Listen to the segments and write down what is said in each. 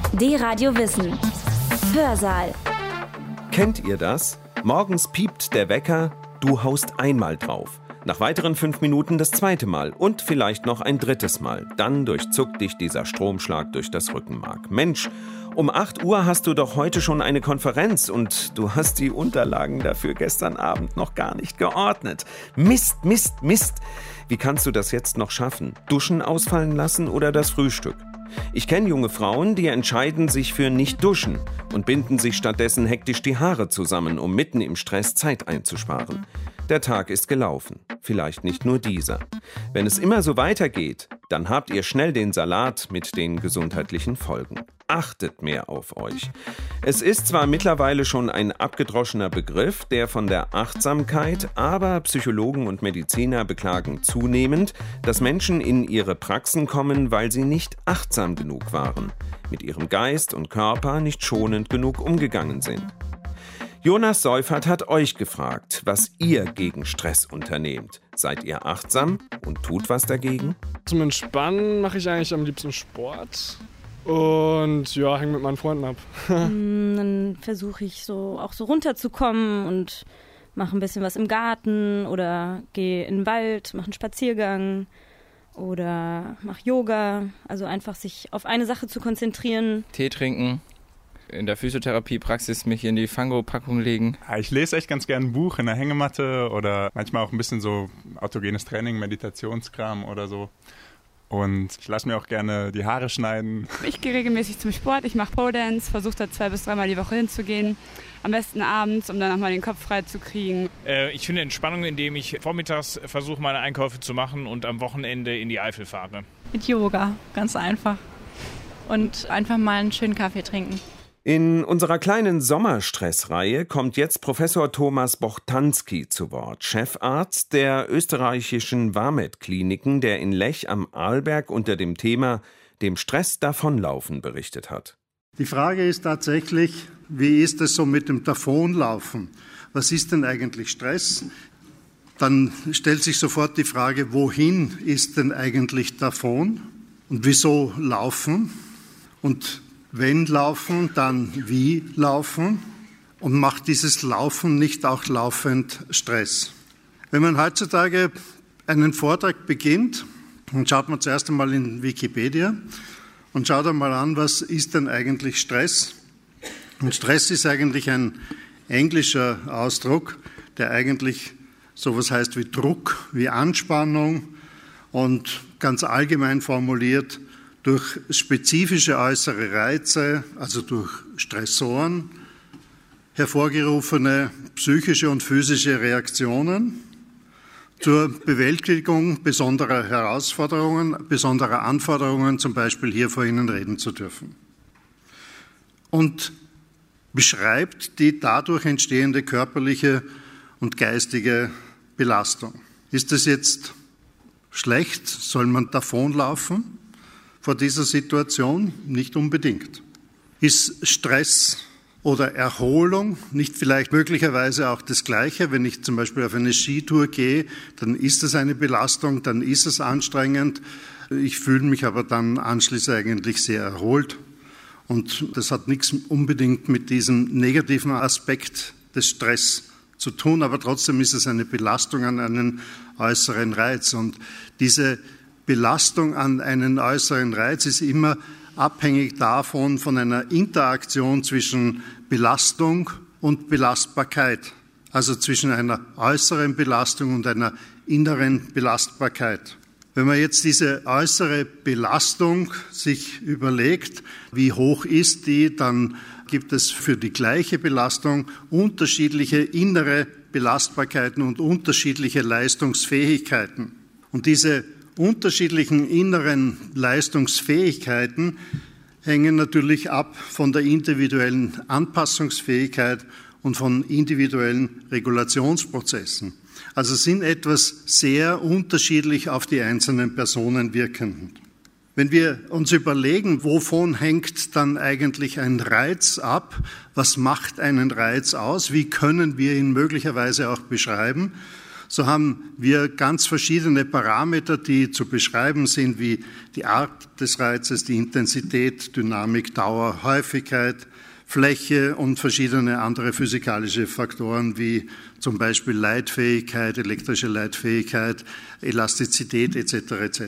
D-Radio Wissen. Hörsaal. Kennt ihr das? Morgens piept der Wecker, du haust einmal drauf. Nach weiteren 5 Minuten das zweite Mal und vielleicht noch ein drittes Mal. Dann durchzuckt dich dieser Stromschlag durch das Rückenmark. Mensch, um 8 Uhr hast du doch heute schon eine Konferenz und du hast die Unterlagen dafür gestern Abend noch gar nicht geordnet. Mist, Mist, Mist. Wie kannst du das jetzt noch schaffen? Duschen ausfallen lassen oder das Frühstück? Ich kenne junge Frauen, die entscheiden sich für nicht duschen und binden sich stattdessen hektisch die Haare zusammen, um mitten im Stress Zeit einzusparen. Der Tag ist gelaufen. Vielleicht nicht nur dieser. Wenn es immer so weitergeht, dann habt ihr schnell den Salat mit den gesundheitlichen Folgen. Achtet mehr auf euch. Es ist zwar mittlerweile schon ein abgedroschener Begriff, der von der Achtsamkeit, aber Psychologen und Mediziner beklagen zunehmend, dass Menschen in ihre Praxen kommen, weil sie nicht achtsam genug waren, mit ihrem Geist und Körper nicht schonend genug umgegangen sind. Jonas Seufert hat euch gefragt, was ihr gegen Stress unternehmt. Seid ihr achtsam und tut was dagegen? Zum Entspannen mache ich eigentlich am liebsten Sport und ja, hänge mit meinen Freunden ab. Dann versuche ich auch so runterzukommen und mache ein bisschen was im Garten oder gehe in den Wald, mache einen Spaziergang oder mache Yoga. Also einfach sich auf eine Sache zu konzentrieren. Tee trinken. In der Physiotherapiepraxis mich in die Fango-Packung legen. Ich lese echt ganz gerne ein Buch in der Hängematte oder manchmal auch ein bisschen so autogenes Training, Meditationskram oder so. Und ich lasse mir auch gerne die Haare schneiden. Ich gehe regelmäßig zum Sport, ich mache Pole Dance, versuche da 2 bis 3 Mal die Woche hinzugehen. Am besten abends, um dann nochmal den Kopf frei zu kriegen. Ich finde Entspannung, indem ich vormittags versuche, meine Einkäufe zu machen und am Wochenende in die Eifel fahre. Mit Yoga, ganz einfach. Und einfach mal einen schönen Kaffee trinken. In unserer kleinen Sommerstressreihe kommt jetzt Professor Thomas Bochtanski zu Wort, Chefarzt der österreichischen Vamed-Kliniken, der in Lech am Arlberg unter dem Thema dem Stress davonlaufen berichtet hat. Die Frage ist tatsächlich, wie ist es so mit dem Davonlaufen? Was ist denn eigentlich Stress? Dann stellt sich sofort die Frage, wohin ist denn eigentlich davon? Und wieso laufen? Und wenn laufen, dann wie laufen? Und macht dieses Laufen nicht auch laufend Stress? Wenn man heutzutage einen Vortrag beginnt, dann schaut man zuerst einmal in Wikipedia und schaut einmal an, was ist denn eigentlich Stress? Und Stress ist eigentlich ein englischer Ausdruck, der eigentlich sowas heißt wie Druck, wie Anspannung und ganz allgemein formuliert durch spezifische äußere Reize, also durch Stressoren, hervorgerufene psychische und physische Reaktionen zur Bewältigung besonderer Herausforderungen, besonderer Anforderungen, zum Beispiel hier vor Ihnen reden zu dürfen. Und beschreibt die dadurch entstehende körperliche und geistige Belastung. Ist das jetzt schlecht? Soll man davonlaufen vor dieser Situation? Nicht unbedingt. Ist Stress oder Erholung nicht vielleicht möglicherweise auch das Gleiche? Wenn ich zum Beispiel auf eine Skitour gehe, dann ist es eine Belastung, dann ist es anstrengend. Ich fühle mich aber dann anschließend eigentlich sehr erholt. Und das hat nichts unbedingt mit diesem negativen Aspekt des Stress zu tun, aber trotzdem ist es eine Belastung an einen äußeren Reiz. Und diese Belastung an einen äußeren Reiz ist immer abhängig davon, von einer Interaktion zwischen Belastung und Belastbarkeit, also zwischen einer äußeren Belastung und einer inneren Belastbarkeit. Wenn man jetzt diese äußere Belastung sich überlegt, wie hoch ist die, dann gibt es für die gleiche Belastung unterschiedliche innere Belastbarkeiten und unterschiedliche Leistungsfähigkeiten. Und diese unterschiedlichen inneren Leistungsfähigkeiten hängen natürlich ab von der individuellen Anpassungsfähigkeit und von individuellen Regulationsprozessen. Also sind etwas sehr unterschiedlich auf die einzelnen Personen wirkend. Wenn wir uns überlegen, wovon hängt dann eigentlich ein Reiz ab, was macht einen Reiz aus, wie können wir ihn möglicherweise auch beschreiben, so haben wir ganz verschiedene Parameter, die zu beschreiben sind, wie die Art des Reizes, die Intensität, Dynamik, Dauer, Häufigkeit, Fläche und verschiedene andere physikalische Faktoren wie zum Beispiel Leitfähigkeit, elektrische Leitfähigkeit, Elastizität etc. etc.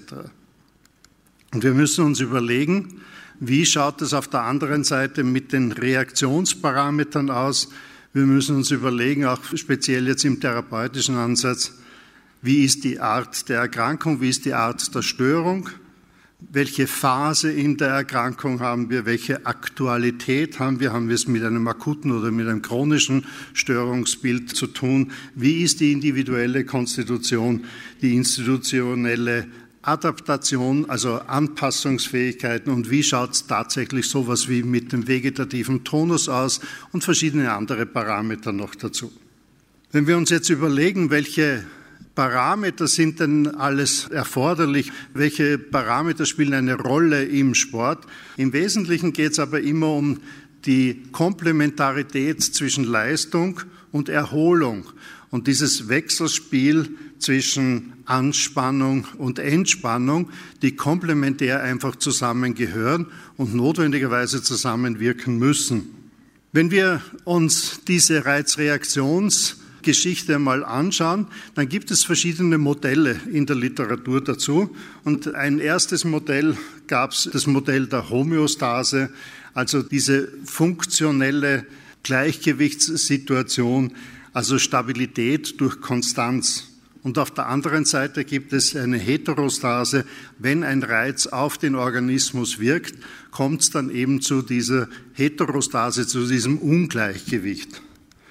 Und wir müssen uns überlegen, wie schaut es auf der anderen Seite mit den Reaktionsparametern aus? Wir müssen uns überlegen, auch speziell jetzt im therapeutischen Ansatz, wie ist die Art der Erkrankung, wie ist die Art der Störung, welche Phase in der Erkrankung haben wir, welche Aktualität haben wir es mit einem akuten oder mit einem chronischen Störungsbild zu tun, wie ist die individuelle Konstitution, die institutionelle Adaptation, also Anpassungsfähigkeiten und wie schaut es tatsächlich sowas wie mit dem vegetativen Tonus aus und verschiedene andere Parameter noch dazu. Wenn wir uns jetzt überlegen, welche Parameter sind denn alles erforderlich, welche Parameter spielen eine Rolle im Sport? Im Wesentlichen geht es aber immer um die Komplementarität zwischen Leistung und Erholung und dieses Wechselspiel zwischen Anspannung und Entspannung, die komplementär einfach zusammengehören und notwendigerweise zusammenwirken müssen. Wenn wir uns diese Reizreaktionsgeschichte mal anschauen, dann gibt es verschiedene Modelle in der Literatur dazu. Und ein erstes Modell gab es, das Modell der Homöostase, also diese funktionelle Gleichgewichtssituation, also Stabilität durch Konstanz. Und auf der anderen Seite gibt es eine Heterostase. Wenn ein Reiz auf den Organismus wirkt, kommt es dann eben zu dieser Heterostase, zu diesem Ungleichgewicht.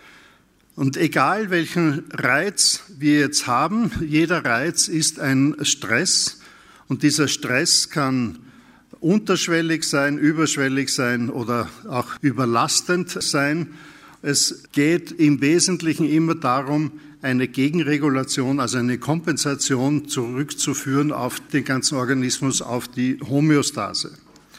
Und egal welchen Reiz wir jetzt haben, jeder Reiz ist ein Stress. Und dieser Stress kann unterschwellig sein, überschwellig sein oder auch überlastend sein. Es geht im Wesentlichen immer darum, eine Gegenregulation, also eine Kompensation zurückzuführen auf den ganzen Organismus, auf die Homöostase.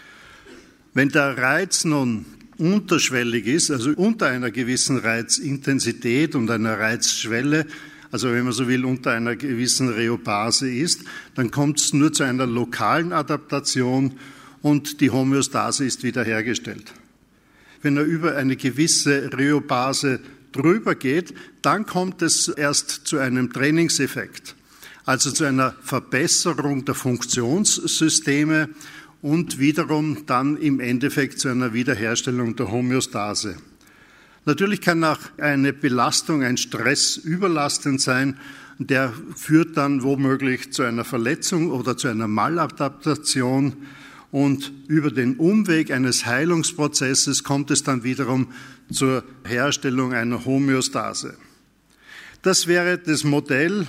Wenn der Reiz nun unterschwellig ist, also unter einer gewissen Reizintensität und einer Reizschwelle, also wenn man so will, unter einer gewissen Rheopase ist, dann kommt es nur zu einer lokalen Adaptation und die Homöostase ist wiederhergestellt. Wenn er über eine gewisse Rheopase drüber geht, dann kommt es erst zu einem Trainingseffekt, also zu einer Verbesserung der Funktionssysteme und wiederum dann im Endeffekt zu einer Wiederherstellung der Homöostase. Natürlich kann auch eine Belastung, ein Stress überlastend sein, der führt dann womöglich zu einer Verletzung oder zu einer Maladaptation. Und über den Umweg eines Heilungsprozesses kommt es dann wiederum zur Herstellung einer Homöostase. Das wäre das Modell,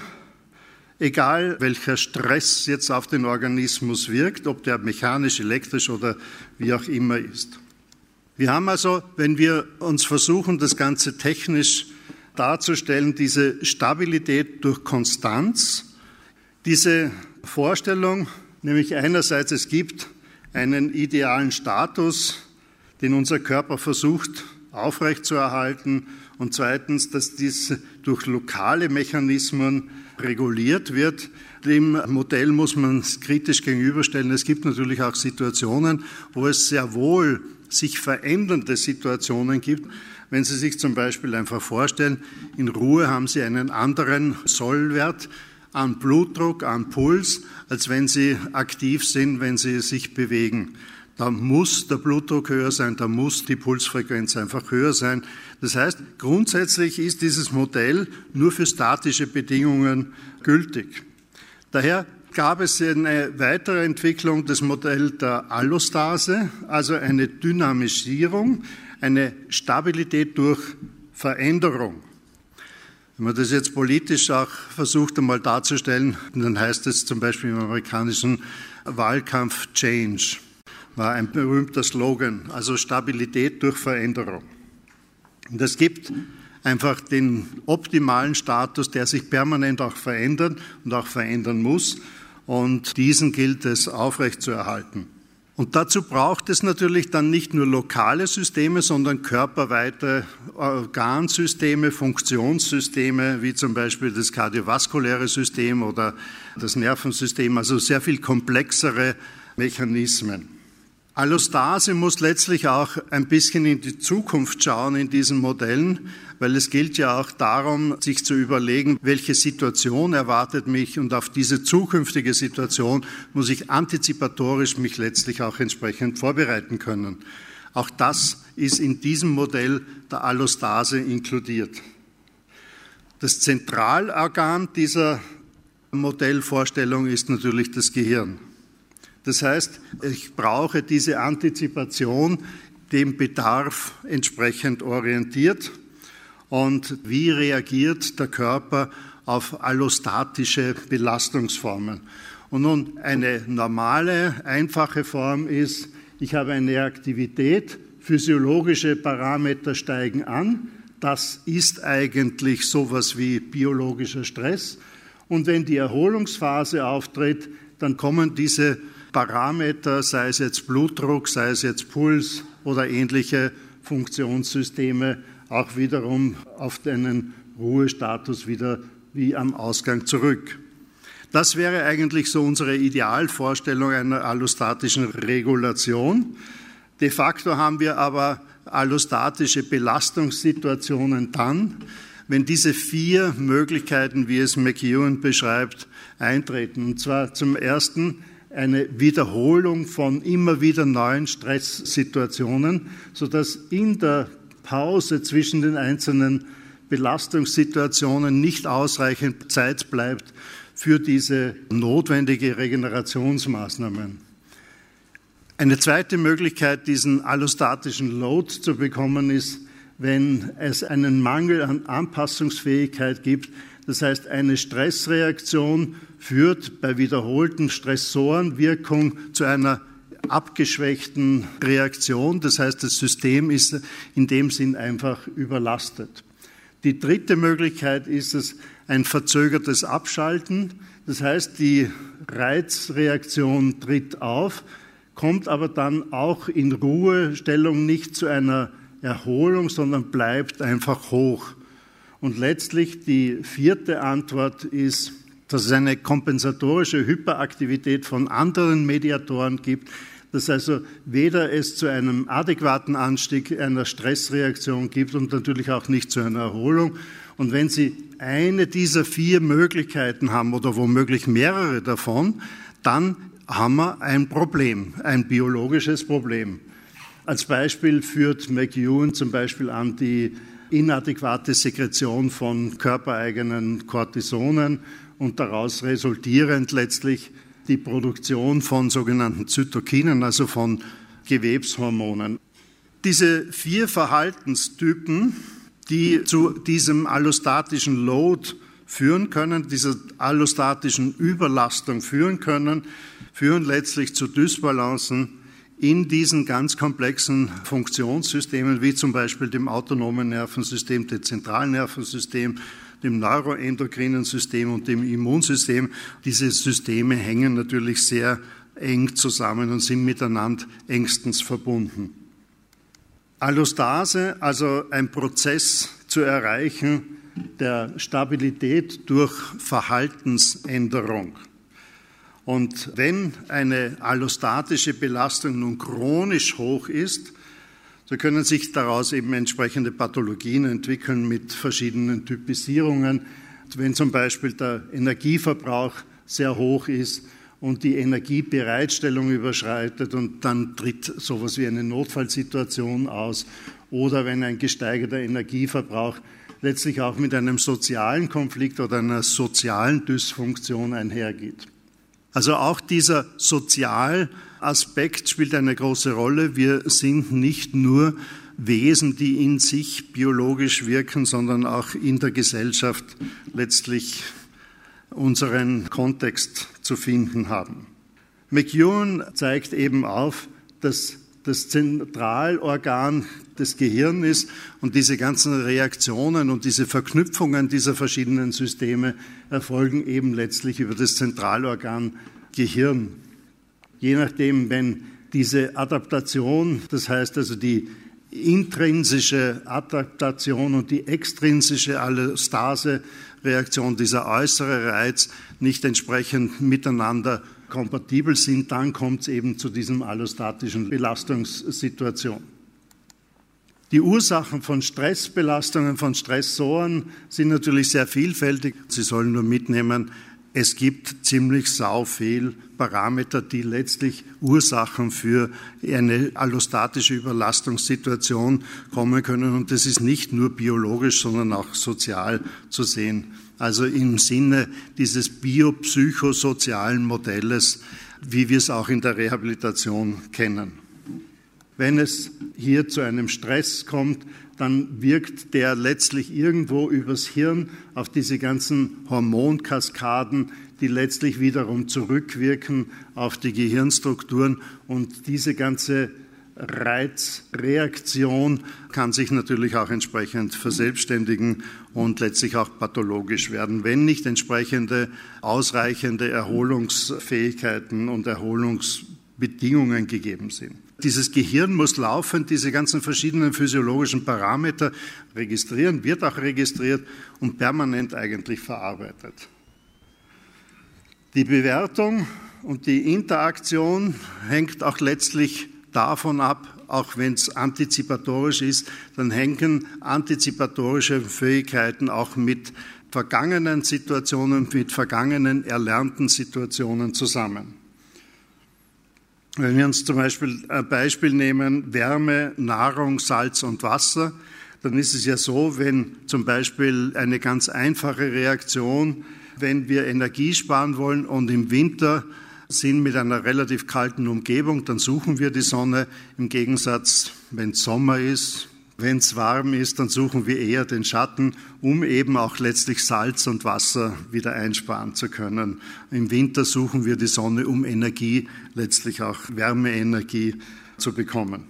egal welcher Stress jetzt auf den Organismus wirkt, ob der mechanisch, elektrisch oder wie auch immer ist. Wir haben also, wenn wir uns versuchen, das Ganze technisch darzustellen, diese Stabilität durch Konstanz, diese Vorstellung, nämlich einerseits es gibt einen idealen Status, den unser Körper versucht aufrechtzuerhalten und zweitens, dass dies durch lokale Mechanismen reguliert wird. Dem Modell muss man kritisch gegenüberstellen. Es gibt natürlich auch Situationen, wo es sehr wohl sich verändernde Situationen gibt. Wenn Sie sich zum Beispiel einfach vorstellen, in Ruhe haben Sie einen anderen Sollwert an Blutdruck, an Puls, als wenn Sie aktiv sind, wenn Sie sich bewegen. Da muss der Blutdruck höher sein, da muss die Pulsfrequenz einfach höher sein. Das heißt, grundsätzlich ist dieses Modell nur für statische Bedingungen gültig. Daher gab es eine weitere Entwicklung des Modells der Allostase, also eine Dynamisierung, eine Stabilität durch Veränderung. Wenn man das jetzt politisch auch versucht einmal darzustellen, dann heißt es zum Beispiel im amerikanischen Wahlkampf Change, war ein berühmter Slogan, also Stabilität durch Veränderung. Und es gibt einfach den optimalen Status, der sich permanent auch verändert und auch verändern muss und diesen gilt es aufrechtzuerhalten. Und dazu braucht es natürlich dann nicht nur lokale Systeme, sondern körperweite Organsysteme, Funktionssysteme, wie zum Beispiel das kardiovaskuläre System oder das Nervensystem, also sehr viel komplexere Mechanismen. Allostase muss letztlich auch ein bisschen in die Zukunft schauen in diesen Modellen, weil es gilt ja auch darum, sich zu überlegen, welche Situation erwartet mich, und auf diese zukünftige Situation muss ich antizipatorisch mich letztlich auch entsprechend vorbereiten können. Auch das ist in diesem Modell der Allostase inkludiert. Das Zentralorgan dieser Modellvorstellung ist natürlich das Gehirn. Das heißt, ich brauche diese Antizipation dem Bedarf entsprechend orientiert. Und wie reagiert der Körper auf allostatische Belastungsformen? Und nun eine normale, einfache Form ist, ich habe eine Reaktivität, physiologische Parameter steigen an. Das ist eigentlich sowas wie biologischer Stress. Und wenn die Erholungsphase auftritt, dann kommen diese Parameter, sei es jetzt Blutdruck, sei es jetzt Puls oder ähnliche Funktionssysteme, auch wiederum auf einen Ruhestatus wieder wie am Ausgang zurück. Das wäre eigentlich so unsere Idealvorstellung einer allostatischen Regulation. De facto haben wir aber allostatische Belastungssituationen dann, wenn diese 4 Möglichkeiten, wie es McEwen beschreibt, eintreten. Und zwar zum ersten eine Wiederholung von immer wieder neuen Stresssituationen, sodass in der Pause zwischen den einzelnen Belastungssituationen nicht ausreichend Zeit bleibt für diese notwendige Regenerationsmaßnahmen. Eine zweite Möglichkeit, diesen allostatischen Load zu bekommen, ist, wenn es einen Mangel an Anpassungsfähigkeit gibt. Das heißt, eine Stressreaktion führt bei wiederholten Stressorenwirkung zu einer abgeschwächten Reaktion. Das heißt, das System ist in dem Sinn einfach überlastet. Die dritte Möglichkeit ist es, ein verzögertes Abschalten. Das heißt, die Reizreaktion tritt auf, kommt aber dann auch in Ruhestellung nicht zu einer Erholung, sondern bleibt einfach hoch. Und letztlich die vierte Antwort ist, dass es eine kompensatorische Hyperaktivität von anderen Mediatoren gibt, dass also weder es zu einem adäquaten Anstieg einer Stressreaktion gibt und natürlich auch nicht zu einer Erholung. Und wenn Sie eine dieser 4 Möglichkeiten haben oder womöglich mehrere davon, dann haben wir ein Problem, ein biologisches Problem. Als Beispiel führt McEwen zum Beispiel an die inadäquate Sekretion von körpereigenen Cortisonen und daraus resultierend letztlich die Produktion von sogenannten Zytokinen, also von Gewebshormonen. Diese 4 Verhaltenstypen, die zu diesem allostatischen Load führen können, dieser allostatischen Überlastung führen können, führen letztlich zu Dysbalancen in diesen ganz komplexen Funktionssystemen, wie zum Beispiel dem autonomen Nervensystem, dem zentralen Nervensystem, dem neuroendokrinen System und dem Immunsystem. Diese Systeme hängen natürlich sehr eng zusammen und sind miteinander engstens verbunden. Allostase, also ein Prozess zu erreichen der Stabilität durch Verhaltensänderung. Und wenn eine allostatische Belastung nun chronisch hoch ist, so können sich daraus eben entsprechende Pathologien entwickeln mit verschiedenen Typisierungen. Wenn zum Beispiel der Energieverbrauch sehr hoch ist und die Energiebereitstellung überschreitet und dann tritt sowas wie eine Notfallsituation aus, oder wenn ein gesteigerter Energieverbrauch letztlich auch mit einem sozialen Konflikt oder einer sozialen Dysfunktion einhergeht. Also auch dieser Sozialaspekt spielt eine große Rolle. Wir sind nicht nur Wesen, die in sich biologisch wirken, sondern auch in der Gesellschaft letztlich unseren Kontext zu finden haben. McEwen zeigt eben auf, dass das Zentralorgan des Gehirns ist und diese ganzen Reaktionen und diese Verknüpfungen dieser verschiedenen Systeme erfolgen eben letztlich über das Zentralorgan Gehirn. Je nachdem, wenn Diese Adaptation, das heißt also die intrinsische Adaptation und die extrinsische Allostase-Reaktion, dieser äußere Reiz, nicht entsprechend miteinander kompatibel sind, dann kommt es eben zu diesem allostatischen Belastungssituation. Die Ursachen von Stressbelastungen, von Stressoren sind natürlich sehr vielfältig. Sie sollen nur mitnehmen, es gibt ziemlich sau viel Parameter, die letztlich Ursachen für eine allostatische Überlastungssituation kommen können. Und das ist nicht nur biologisch, sondern auch sozial zu sehen. Also im Sinne dieses biopsychosozialen Modells, wie wir es auch in der Rehabilitation kennen. Wenn es hier zu einem Stress kommt, dann wirkt der letztlich irgendwo übers Hirn auf diese ganzen Hormonkaskaden, die letztlich wiederum zurückwirken auf die Gehirnstrukturen. Und diese ganze Reizreaktion kann sich natürlich auch entsprechend verselbstständigen und letztlich auch pathologisch werden, wenn nicht entsprechende ausreichende Erholungsfähigkeiten und Erholungsbedingungen gegeben sind. Dieses Gehirn muss laufend diese ganzen verschiedenen physiologischen Parameter registrieren, wird auch registriert und permanent eigentlich verarbeitet. Die Bewertung und die Interaktion hängt auch letztlich davon ab, auch wenn es antizipatorisch ist, dann hängen antizipatorische Fähigkeiten auch mit vergangenen Situationen, mit vergangenen erlernten Situationen zusammen. Wenn wir uns zum Beispiel ein Beispiel nehmen, Wärme, Nahrung, Salz und Wasser, dann ist es ja so, wenn zum Beispiel eine ganz einfache Reaktion, wenn wir Energie sparen wollen und im Winter sind mit einer relativ kalten Umgebung, dann suchen wir die Sonne. Im Gegensatz, wenn es Sommer ist, wenn es warm ist, dann suchen wir eher den Schatten, um eben auch letztlich Salz und Wasser wieder einsparen zu können. Im Winter suchen wir die Sonne, um Energie, letztlich auch Wärmeenergie zu bekommen.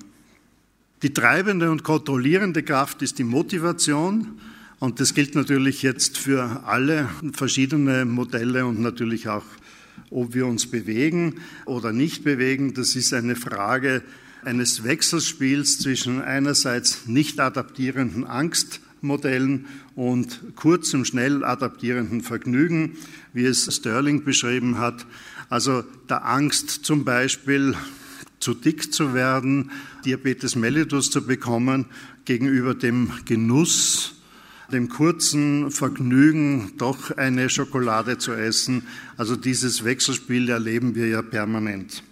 Die treibende und kontrollierende Kraft ist die Motivation. Und das gilt natürlich jetzt für alle verschiedene Modelle und natürlich auch, ob wir uns bewegen oder nicht bewegen. Das ist eine Frage eines Wechselspiels zwischen einerseits nicht adaptierenden Angstmodellen und kurzem, schnell adaptierenden Vergnügen, wie es Sterling beschrieben hat. Also der Angst zum Beispiel, zu dick zu werden, Diabetes mellitus zu bekommen, gegenüber dem Genuss, dem kurzen Vergnügen, doch eine Schokolade zu essen. Also dieses Wechselspiel erleben wir ja permanent.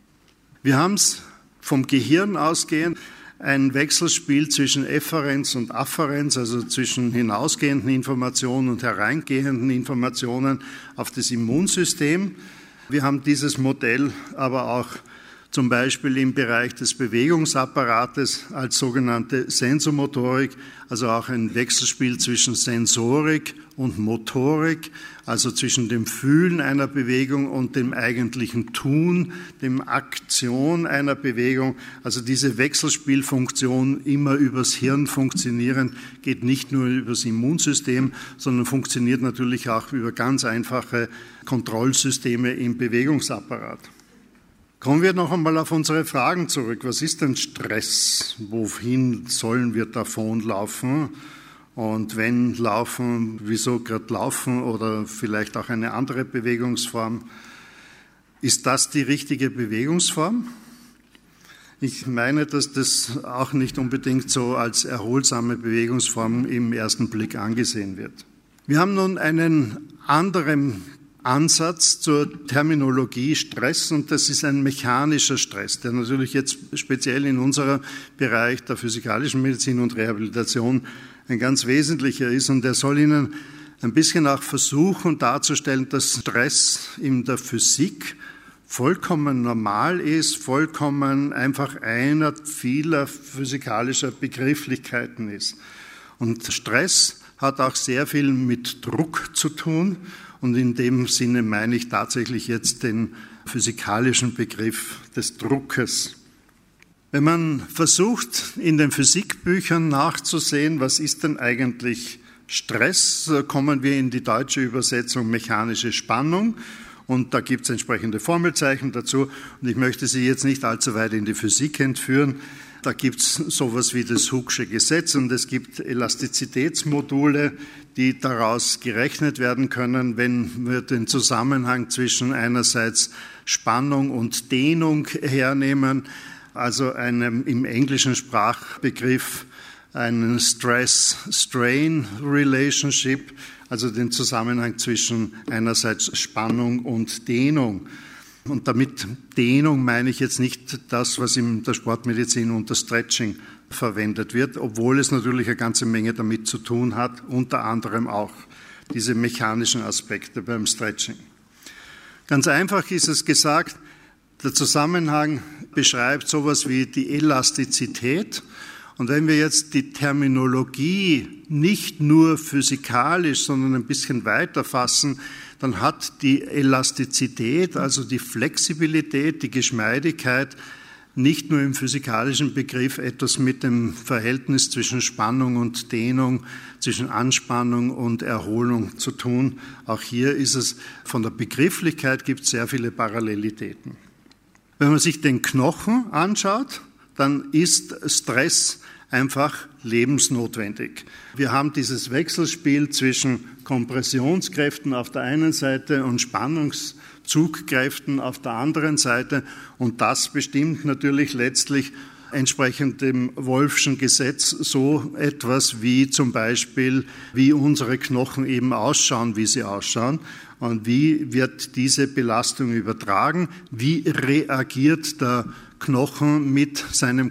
Wir haben es vom Gehirn ausgehend ein Wechselspiel zwischen Efferenz und Afferenz, also zwischen hinausgehenden Informationen und hereingehenden Informationen auf das Immunsystem. Wir haben dieses Modell aber auch zum Beispiel im Bereich des Bewegungsapparates als sogenannte Sensomotorik, also auch ein Wechselspiel zwischen Sensorik und Motorik, also zwischen dem Fühlen einer Bewegung und dem eigentlichen Tun, dem Aktion einer Bewegung. Also diese Wechselspielfunktion immer übers Hirn funktionieren, geht nicht nur übers Immunsystem, sondern funktioniert natürlich auch über ganz einfache Kontrollsysteme im Bewegungsapparat. Kommen wir noch einmal auf unsere Fragen zurück. Was ist denn Stress? Wohin sollen wir davonlaufen? Und wenn laufen, wieso gerade laufen oder vielleicht auch eine andere Bewegungsform? Ist das die richtige Bewegungsform? Ich meine, dass das auch nicht unbedingt so als erholsame Bewegungsform im ersten Blick angesehen wird. Wir haben nun einen anderen Ansatz zur Terminologie Stress, und das ist ein mechanischer Stress, der natürlich jetzt speziell in unserem Bereich der physikalischen Medizin und Rehabilitation ein ganz wesentlicher ist, und der soll Ihnen ein bisschen auch versuchen darzustellen, dass Stress in der Physik vollkommen normal ist, vollkommen einfach einer vieler physikalischer Begrifflichkeiten ist. Und Stress hat auch sehr viel mit Druck zu tun. Und in dem Sinne meine ich tatsächlich jetzt den physikalischen Begriff des Druckes. Wenn man versucht, in den Physikbüchern nachzusehen, was ist denn eigentlich Stress, kommen wir in die deutsche Übersetzung mechanische Spannung. Und da gibt es entsprechende Formelzeichen dazu. Und ich möchte Sie jetzt nicht allzu weit in die Physik entführen. Da gibt es sowas wie das Hooke'sche Gesetz und es gibt Elastizitätsmodule, die daraus gerechnet werden können, wenn wir den Zusammenhang zwischen einerseits Spannung und Dehnung hernehmen, also einem im englischen Sprachbegriff einen Stress-Strain-Relationship, also den Zusammenhang zwischen einerseits Spannung und Dehnung. Und damit Dehnung meine ich jetzt nicht das, was in der Sportmedizin unter Stretching verwendet wird, obwohl es natürlich eine ganze Menge damit zu tun hat, unter anderem auch diese mechanischen Aspekte beim Stretching. Ganz einfach ist es gesagt, der Zusammenhang beschreibt sowas wie die Elastizität. Und wenn wir jetzt die Terminologie nicht nur physikalisch, sondern ein bisschen weiter fassen, dann hat die Elastizität, also die Flexibilität, die Geschmeidigkeit, nicht nur im physikalischen Begriff etwas mit dem Verhältnis zwischen Spannung und Dehnung, zwischen Anspannung und Erholung zu tun. Auch hier ist es von der Begrifflichkeit gibt es sehr viele Parallelitäten. Wenn man sich den Knochen anschaut, dann ist Stress einfach lebensnotwendig. Wir haben dieses Wechselspiel zwischen Kompressionskräften auf der einen Seite und Spannungszugkräften auf der anderen Seite und das bestimmt natürlich letztlich entsprechend dem Wolffschen Gesetz so etwas wie zum Beispiel, wie unsere Knochen eben ausschauen, wie sie ausschauen und wie wird diese Belastung übertragen, wie reagiert der Knochen mit seinem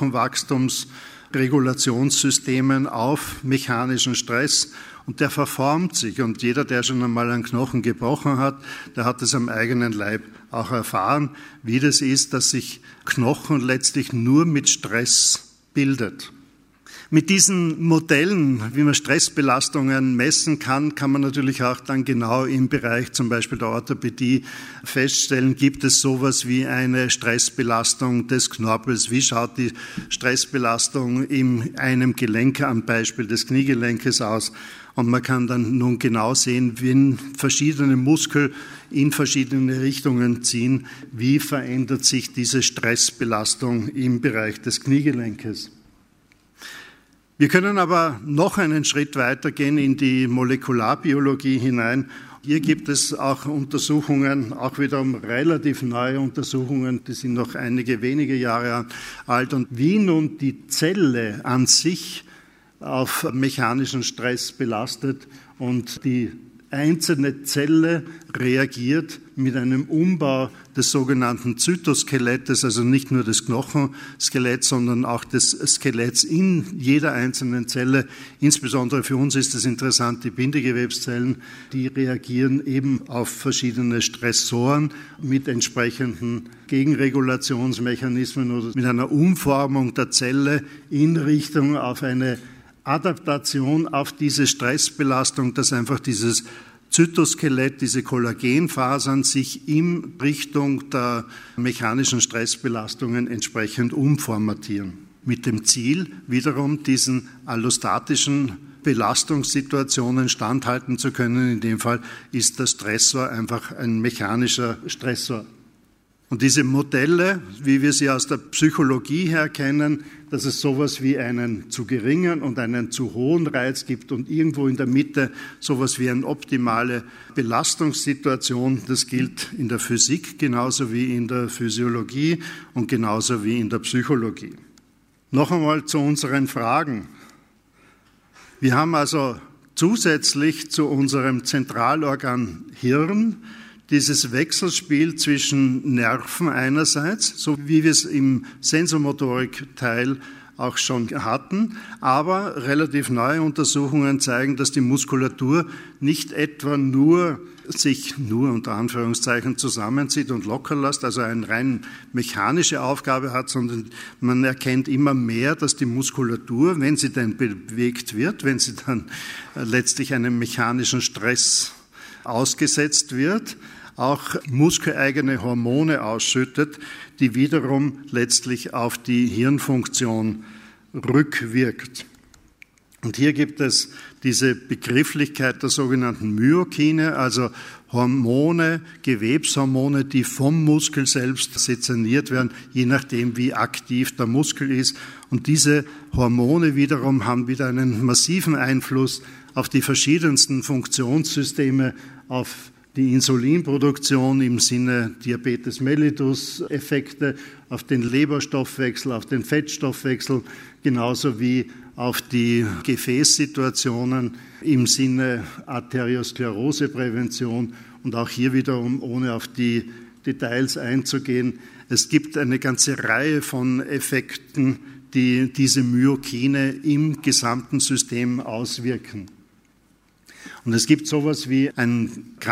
Knochenwachstumsregulationssystemen auf mechanischen Stress und der verformt sich. Und jeder, der schon einmal einen Knochen gebrochen hat, der hat es am eigenen Leib auch erfahren, wie das ist, dass sich Knochen letztlich nur mit Stress bildet. Mit diesen Modellen, wie man Stressbelastungen messen kann, kann man natürlich auch dann genau im Bereich zum Beispiel der Orthopädie feststellen, gibt es sowas wie eine Stressbelastung des Knorpels, wie schaut die Stressbelastung in einem Gelenk am Beispiel des Kniegelenkes aus. Und man kann dann nun genau sehen, wenn verschiedene Muskeln in verschiedene Richtungen ziehen, wie verändert sich diese Stressbelastung im Bereich des Kniegelenkes. Wir können aber noch einen Schritt weitergehen in die Molekularbiologie hinein. Hier gibt es auch Untersuchungen, auch wiederum relativ neue Untersuchungen, die sind noch einige wenige Jahre alt. Und wie nun die Zelle an sich auf mechanischen Stress belastet und die einzelne Zelle reagiert mit einem Umbau des sogenannten Zytoskeletts, also nicht nur des Knochenskeletts, sondern auch des Skeletts in jeder einzelnen Zelle. Insbesondere für uns ist es interessant, die Bindegewebszellen, die reagieren eben auf verschiedene Stressoren mit entsprechenden Gegenregulationsmechanismen oder mit einer Umformung der Zelle in Richtung auf eine Adaptation auf diese Stressbelastung, dass einfach dieses Zytoskelett, diese Kollagenfasern sich in Richtung der mechanischen Stressbelastungen entsprechend umformatieren. Mit dem Ziel, wiederum diesen allostatischen Belastungssituationen standhalten zu können. In dem Fall ist der Stressor einfach ein mechanischer Stressor. Und diese Modelle, wie wir sie aus der Psychologie her kennen, dass es sowas wie einen zu geringen und einen zu hohen Reiz gibt und irgendwo in der Mitte sowas wie eine optimale Belastungssituation, das gilt in der Physik genauso wie in der Physiologie und genauso wie in der Psychologie. Noch einmal zu unseren Fragen. Wir haben also zusätzlich zu unserem Zentralorgan Hirn dieses Wechselspiel zwischen Nerven einerseits, so wie wir es im Sensomotorik-Teil auch schon hatten, aber relativ neue Untersuchungen zeigen, dass die Muskulatur nicht etwa sich nur unter Anführungszeichen zusammenzieht und locker lässt, also eine rein mechanische Aufgabe hat, sondern man erkennt immer mehr, dass die Muskulatur, wenn sie denn bewegt wird, wenn sie dann letztlich einem mechanischen Stress ausgesetzt wird, auch muskeleigene Hormone ausschüttet, die wiederum letztlich auf die Hirnfunktion rückwirkt. Und hier gibt es diese Begrifflichkeit der sogenannten Myokine, also Hormone, Gewebshormone, die vom Muskel selbst sezerniert werden, je nachdem, wie aktiv der Muskel ist. Und diese Hormone wiederum haben wieder einen massiven Einfluss auf die verschiedensten Funktionssysteme, auf die Insulinproduktion im Sinne Diabetes mellitus Effekte, auf den Leberstoffwechsel, auf den Fettstoffwechsel, genauso wie auf die Gefäßsituationen im Sinne Arterioskleroseprävention und auch hier wiederum, ohne auf die Details einzugehen. Es gibt eine ganze Reihe von Effekten, die diese Myokine im gesamten System auswirken. Und es gibt sowas wie ein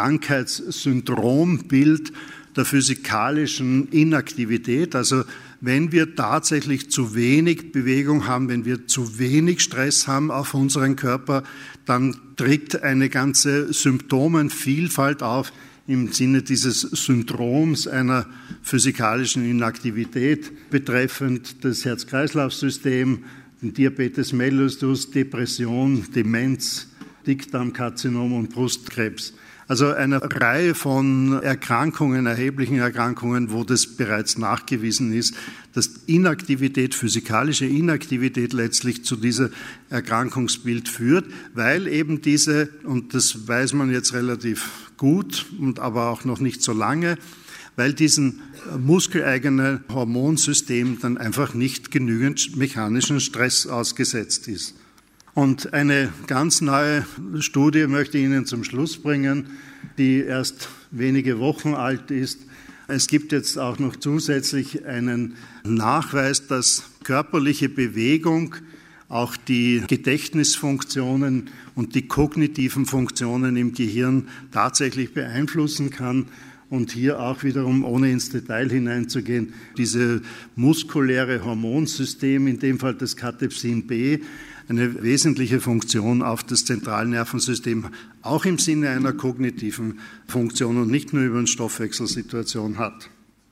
Krankheitssyndrombild der physikalischen Inaktivität. Also wenn wir tatsächlich zu wenig Bewegung haben, wenn wir zu wenig Stress haben auf unseren Körper, dann tritt eine ganze Symptomenvielfalt auf im Sinne dieses Syndroms einer physikalischen Inaktivität betreffend das Herz-Kreislauf-System, den Diabetes mellitus, Depression, Demenz, Dickdarmkarzinom und Brustkrebs. Also eine Reihe von Erkrankungen, erheblichen Erkrankungen, wo das bereits nachgewiesen ist, dass Inaktivität, physikalische Inaktivität letztlich zu diesem Erkrankungsbild führt, weil eben diese, und das weiß man jetzt relativ gut und aber auch noch nicht so lange, weil diesen muskeleigenen Hormonsystem dann einfach nicht genügend mechanischen Stress ausgesetzt ist. Und eine ganz neue Studie möchte ich Ihnen zum Schluss bringen, die erst wenige Wochen alt ist. Es gibt jetzt auch noch zusätzlich einen Nachweis, dass körperliche Bewegung auch die Gedächtnisfunktionen und die kognitiven Funktionen im Gehirn tatsächlich beeinflussen kann. Und hier auch wiederum, ohne ins Detail hineinzugehen, diese muskuläre Hormonsystem, in dem Fall das Catepsin B, eine wesentliche Funktion auf das Zentralnervensystem, auch im Sinne einer kognitiven Funktion und nicht nur über eine Stoffwechselsituation hat.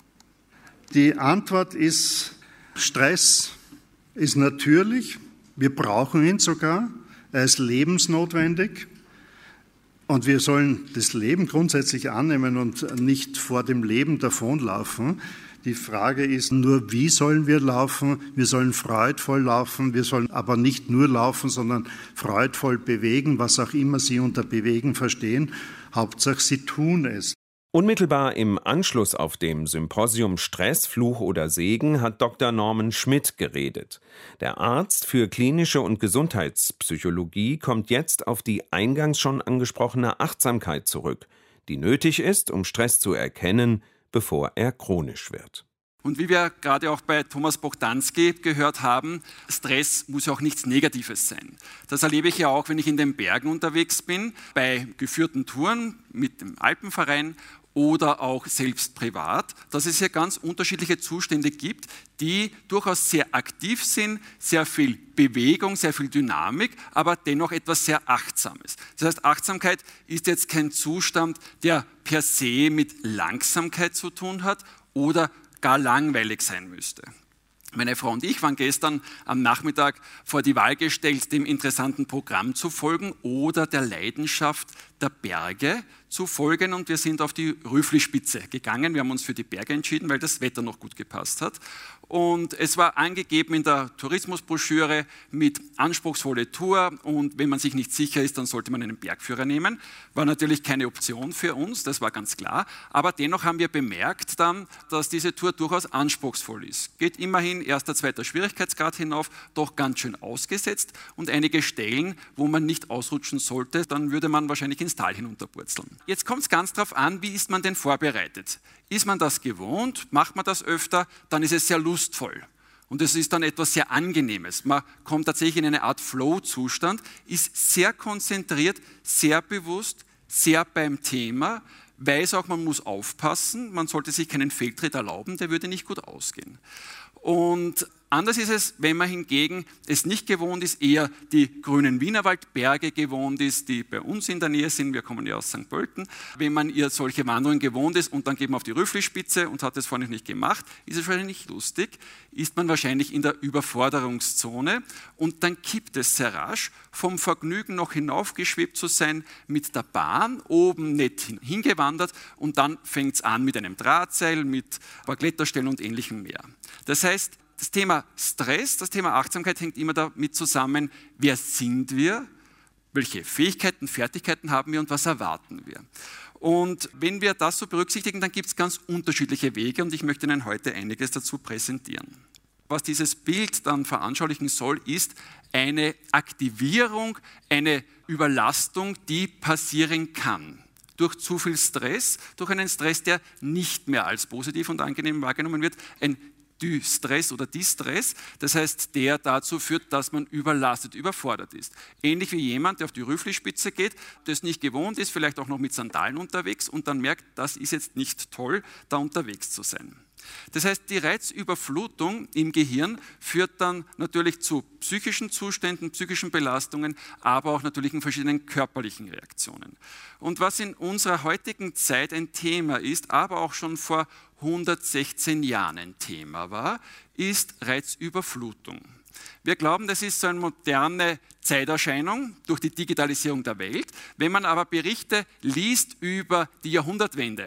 Die Antwort ist, Stress ist natürlich, wir brauchen ihn sogar, er ist lebensnotwendig und wir sollen das Leben grundsätzlich annehmen und nicht vor dem Leben davonlaufen. Die Frage ist nur, wie sollen wir laufen? Wir sollen freudvoll laufen, wir sollen aber nicht nur laufen, sondern freudvoll bewegen, was auch immer Sie unter Bewegen verstehen. Hauptsache, Sie tun es. Unmittelbar im Anschluss auf dem Symposium Stress, Fluch oder Segen hat Dr. Norman Schmidt geredet. Der Arzt für klinische und Gesundheitspsychologie kommt jetzt auf die eingangs schon angesprochene Achtsamkeit zurück, die nötig ist, um Stress zu erkennen, bevor er chronisch wird. Und wie wir gerade auch bei Thomas Bohdanski gehört haben, Stress muss ja auch nichts Negatives sein. Das erlebe ich ja auch, wenn ich in den Bergen unterwegs bin, bei geführten Touren mit dem Alpenverein oder auch selbst privat, dass es hier ganz unterschiedliche Zustände gibt, die durchaus sehr aktiv sind, sehr viel Bewegung, sehr viel Dynamik, aber dennoch etwas sehr Achtsames. Das heißt, Achtsamkeit ist jetzt kein Zustand, der per se mit Langsamkeit zu tun hat oder gar langweilig sein müsste. Meine Frau und ich waren gestern am Nachmittag vor die Wahl gestellt, dem interessanten Programm zu folgen oder der Leidenschaft der Berge zu folgen, und wir sind auf die Rüfli-Spitze gegangen. Wir haben uns für die Berge entschieden, weil das Wetter noch gut gepasst hat. Und es war angegeben in der Tourismusbroschüre mit anspruchsvolle Tour, und wenn man sich nicht sicher ist, dann sollte man einen Bergführer nehmen. War natürlich keine Option für uns, das war ganz klar. Aber dennoch haben wir bemerkt dann, dass diese Tour durchaus anspruchsvoll ist. Geht immerhin 1., 2. Schwierigkeitsgrad hinauf, doch ganz schön ausgesetzt, und einige Stellen, wo man nicht ausrutschen sollte, dann würde man wahrscheinlich ins Tal hinunterpurzeln. Jetzt kommt es ganz darauf an, wie ist man denn vorbereitet? Ist man das gewohnt, macht man das öfter, dann ist es sehr lustvoll. Und es ist dann etwas sehr Angenehmes. Man kommt tatsächlich in eine Art Flow-Zustand, ist sehr konzentriert, sehr bewusst, sehr beim Thema, weiß auch, man muss aufpassen, man sollte sich keinen Fehltritt erlauben, der würde nicht gut ausgehen. Und Anders ist es, wenn man hingegen es nicht gewohnt ist, eher die grünen Wienerwaldberge gewohnt ist, die bei uns in der Nähe sind. Wir kommen ja aus St. Pölten. Wenn man ihr solche Wanderungen gewohnt ist und dann geht man auf die Rüffli-Spitze und hat das vorhin nicht gemacht, ist es wahrscheinlich nicht lustig, ist man wahrscheinlich in der Überforderungszone und dann kippt es sehr rasch, vom Vergnügen noch hinaufgeschwebt zu sein, mit der Bahn oben nicht hingewandert und dann fängt es an mit einem Drahtseil, mit ein paar Kletterstellen und ähnlichem mehr. Das heißt, das Thema Stress, das Thema Achtsamkeit hängt immer damit zusammen, wer sind wir, welche Fähigkeiten, Fertigkeiten haben wir und was erwarten wir. Und wenn wir das so berücksichtigen, dann gibt es ganz unterschiedliche Wege und ich möchte Ihnen heute einiges dazu präsentieren. Was dieses Bild dann veranschaulichen soll, ist eine Aktivierung, eine Überlastung, die passieren kann. Durch zu viel Stress, durch einen Stress, der nicht mehr als positiv und angenehm wahrgenommen wird, ein Stress oder Distress, das heißt, der dazu führt, dass man überlastet, überfordert ist. Ähnlich wie jemand, der auf die Rüffli-Spitze geht, das nicht gewohnt ist, vielleicht auch noch mit Sandalen unterwegs und dann merkt, das ist jetzt nicht toll, da unterwegs zu sein. Das heißt, die Reizüberflutung im Gehirn führt dann natürlich zu psychischen Zuständen, psychischen Belastungen, aber auch natürlich in verschiedenen körperlichen Reaktionen. Und was in unserer heutigen Zeit ein Thema ist, aber auch schon vor 116 Jahren ein Thema war, ist Reizüberflutung. Wir glauben, das ist so eine moderne Zeiterscheinung durch die Digitalisierung der Welt. Wenn man aber Berichte liest über die Jahrhundertwende,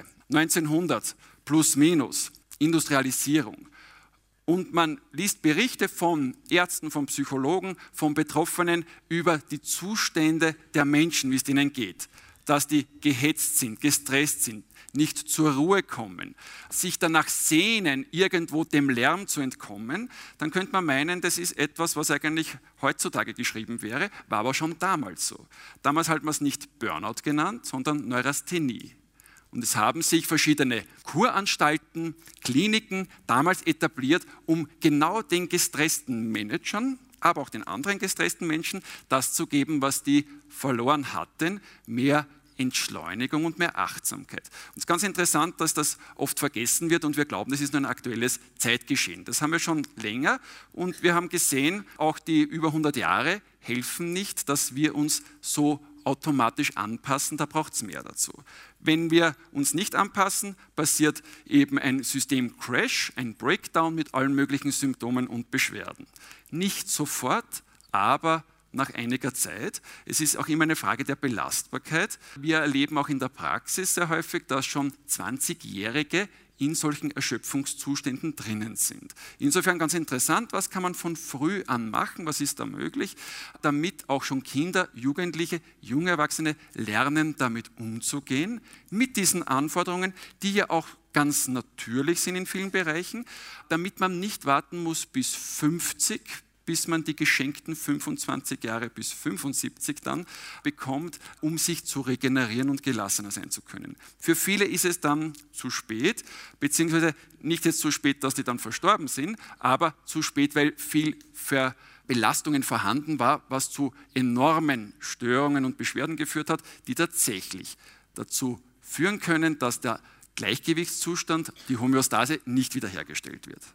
1900 plus minus, Industrialisierung. Und man liest Berichte von Ärzten, von Psychologen, von Betroffenen über die Zustände der Menschen, wie es ihnen geht. Dass die gehetzt sind, gestresst sind, nicht zur Ruhe kommen, sich danach sehnen, irgendwo dem Lärm zu entkommen, dann könnte man meinen, das ist etwas, was eigentlich heutzutage geschrieben wäre, war aber schon damals so. Damals hat man es nicht Burnout genannt, sondern Neurasthenie. Und es haben sich verschiedene Kuranstalten, Kliniken damals etabliert, um genau den gestressten Managern, aber auch den anderen gestressten Menschen das zu geben, was die verloren hatten, mehr Entschleunigung und mehr Achtsamkeit. Und es ist ganz interessant, dass das oft vergessen wird und wir glauben, das ist nur ein aktuelles Zeitgeschehen. Das haben wir schon länger und wir haben gesehen, auch die über 100 Jahre helfen nicht, dass wir uns so automatisch anpassen, da braucht es mehr dazu. Wenn wir uns nicht anpassen, passiert eben ein Systemcrash, ein Breakdown mit allen möglichen Symptomen und Beschwerden. Nicht sofort, aber nach einiger Zeit. Es ist auch immer eine Frage der Belastbarkeit. Wir erleben auch in der Praxis sehr häufig, dass schon 20-Jährige in solchen Erschöpfungszuständen drinnen sind. Insofern ganz interessant, was kann man von früh an machen, was ist da möglich, damit auch schon Kinder, Jugendliche, junge Erwachsene lernen, damit umzugehen, mit diesen Anforderungen, die ja auch ganz natürlich sind in vielen Bereichen, damit man nicht warten muss bis 50, bis man die geschenkten 25 Jahre bis 75 dann bekommt, um sich zu regenerieren und gelassener sein zu können. Für viele ist es dann zu spät, beziehungsweise nicht jetzt zu spät, dass die dann verstorben sind, aber zu spät, weil viel Belastungen vorhanden war, was zu enormen Störungen und Beschwerden geführt hat, die tatsächlich dazu führen können, dass der Gleichgewichtszustand, die Homöostase, nicht wiederhergestellt wird.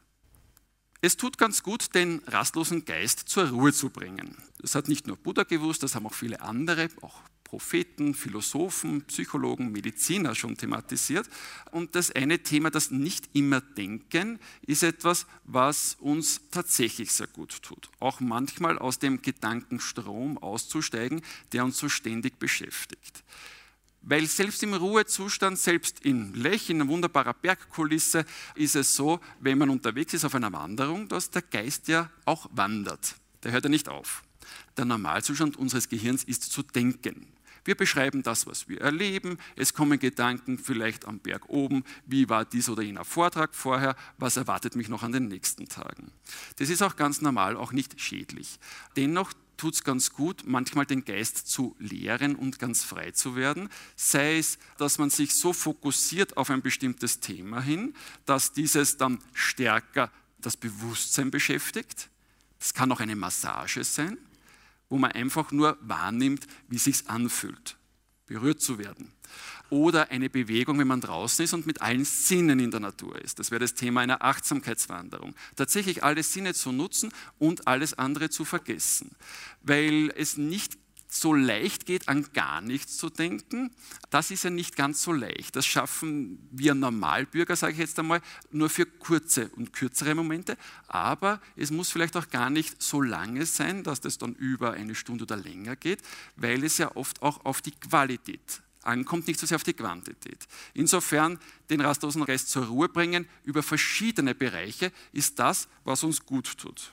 Es tut ganz gut, den rastlosen Geist zur Ruhe zu bringen. Das hat nicht nur Buddha gewusst, das haben auch viele andere, auch Propheten, Philosophen, Psychologen, Mediziner schon thematisiert. Und das eine Thema, das nicht immer denken, ist etwas, was uns tatsächlich sehr gut tut. Auch manchmal aus dem Gedankenstrom auszusteigen, der uns so ständig beschäftigt. Weil selbst im Ruhezustand, selbst in Lech, in einer wunderbaren Bergkulisse, ist es so, wenn man unterwegs ist auf einer Wanderung, dass der Geist ja auch wandert. Der hört ja nicht auf. Der Normalzustand unseres Gehirns ist zu denken. Wir beschreiben das, was wir erleben. Es kommen Gedanken vielleicht am Berg oben, wie war dies oder jener Vortrag vorher, was erwartet mich noch an den nächsten Tagen. Das ist auch ganz normal, auch nicht schädlich. Dennoch tut es ganz gut, manchmal den Geist zu leeren und ganz frei zu werden. Sei es, dass man sich so fokussiert auf ein bestimmtes Thema hin, dass dieses dann stärker das Bewusstsein beschäftigt. Es kann auch eine Massage sein, wo man einfach nur wahrnimmt, wie es sich anfühlt, berührt zu werden. oder eine Bewegung, wenn man draußen ist und mit allen Sinnen in der Natur ist. Das wäre das Thema einer Achtsamkeitswanderung. Tatsächlich alle Sinne zu nutzen und alles andere zu vergessen, weil es nicht so leicht geht, an gar nichts zu denken. Das ist ja nicht ganz so leicht. Das schaffen wir Normalbürger, sage ich jetzt einmal, nur für kurze und kürzere Momente. Aber es muss vielleicht auch gar nicht so lange sein, dass das dann über eine Stunde oder länger geht, weil es ja oft auch auf die Qualität ankommt, nicht so sehr auf die Quantität. Insofern den rastlosen Rest zur Ruhe bringen über verschiedene Bereiche ist das, was uns gut tut.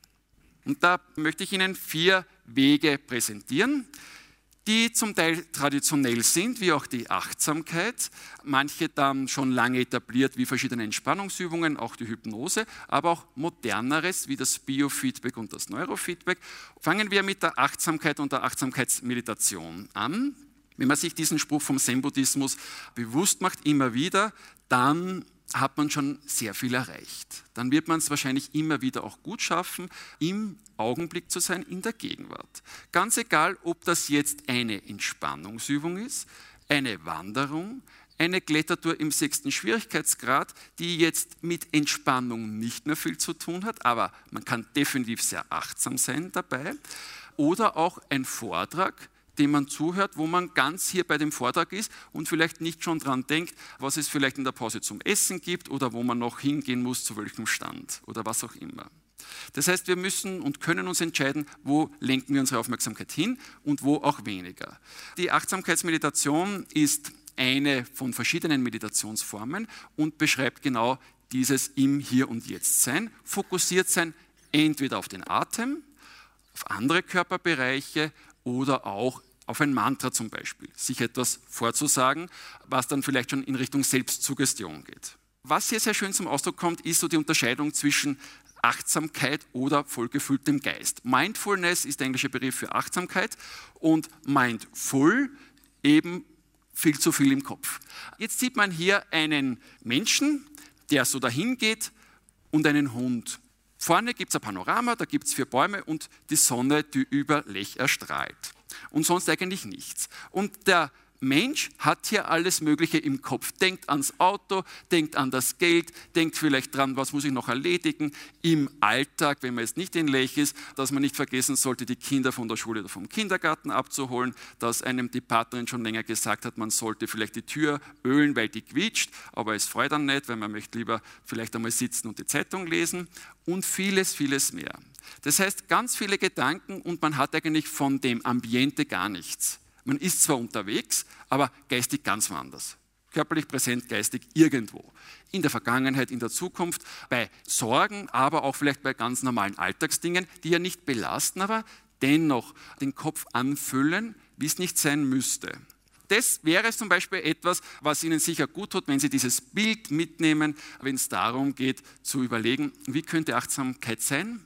Und da möchte ich Ihnen 4 Wege präsentieren, die zum Teil traditionell sind, wie auch die Achtsamkeit. Manche dann schon lange etabliert, wie verschiedene Entspannungsübungen, auch die Hypnose, aber auch moderneres, wie das Biofeedback und das Neurofeedback. Fangen wir mit der Achtsamkeit und der Achtsamkeitsmeditation an. Wenn man sich diesen Spruch vom Zen-Buddhismus bewusst macht, immer wieder, dann hat man schon sehr viel erreicht. Dann wird man es wahrscheinlich immer wieder auch gut schaffen, im Augenblick zu sein, in der Gegenwart. Ganz egal, ob das jetzt eine Entspannungsübung ist, eine Wanderung, eine Klettertour im 6. Schwierigkeitsgrad, die jetzt mit Entspannung nicht mehr viel zu tun hat, aber man kann definitiv sehr achtsam sein dabei. Oder auch ein Vortrag, dem man zuhört, wo man ganz hier bei dem Vortrag ist und vielleicht nicht schon dran denkt, was es vielleicht in der Pause zum Essen gibt oder wo man noch hingehen muss, zu welchem Stand oder was auch immer. Das heißt, wir müssen und können uns entscheiden, wo lenken wir unsere Aufmerksamkeit hin und wo auch weniger. Die Achtsamkeitsmeditation ist eine von verschiedenen Meditationsformen und beschreibt genau dieses im Hier und Jetzt sein, fokussiert sein entweder auf den Atem, auf andere Körperbereiche oder auch auf ein Mantra zum Beispiel, sich etwas vorzusagen, was dann vielleicht schon in Richtung Selbstsuggestion geht. Was hier sehr schön zum Ausdruck kommt, ist so die Unterscheidung zwischen Achtsamkeit oder vollgefülltem Geist. Mindfulness ist der englische Begriff für Achtsamkeit und mindful eben viel zu viel im Kopf. Jetzt sieht man hier einen Menschen, der so dahin geht und einen Hund. Vorne gibt es ein Panorama, da gibt es 4 Bäume und die Sonne, die über Lech erstrahlt. Und sonst eigentlich nichts. Und der Mensch hat hier alles Mögliche im Kopf. Denkt ans Auto, denkt an das Geld, denkt vielleicht dran, was muss ich noch erledigen im Alltag, wenn man jetzt nicht in Lech ist, dass man nicht vergessen sollte, die Kinder von der Schule oder vom Kindergarten abzuholen, dass einem die Partnerin schon länger gesagt hat, man sollte vielleicht die Tür ölen, weil die quietscht, aber es freut dann nicht, weil man möchte lieber vielleicht einmal sitzen und die Zeitung lesen und vieles, vieles mehr. Das heißt, ganz viele Gedanken und man hat eigentlich von dem Ambiente gar nichts. Man ist zwar unterwegs, aber geistig ganz woanders. Körperlich präsent, geistig irgendwo. In der Vergangenheit, in der Zukunft, bei Sorgen, aber auch vielleicht bei ganz normalen Alltagsdingen, die ja nicht belasten, aber dennoch den Kopf anfüllen, wie es nicht sein müsste. Das wäre zum Beispiel etwas, was Ihnen sicher gut tut, wenn Sie dieses Bild mitnehmen, wenn es darum geht, zu überlegen, wie könnte Achtsamkeit sein?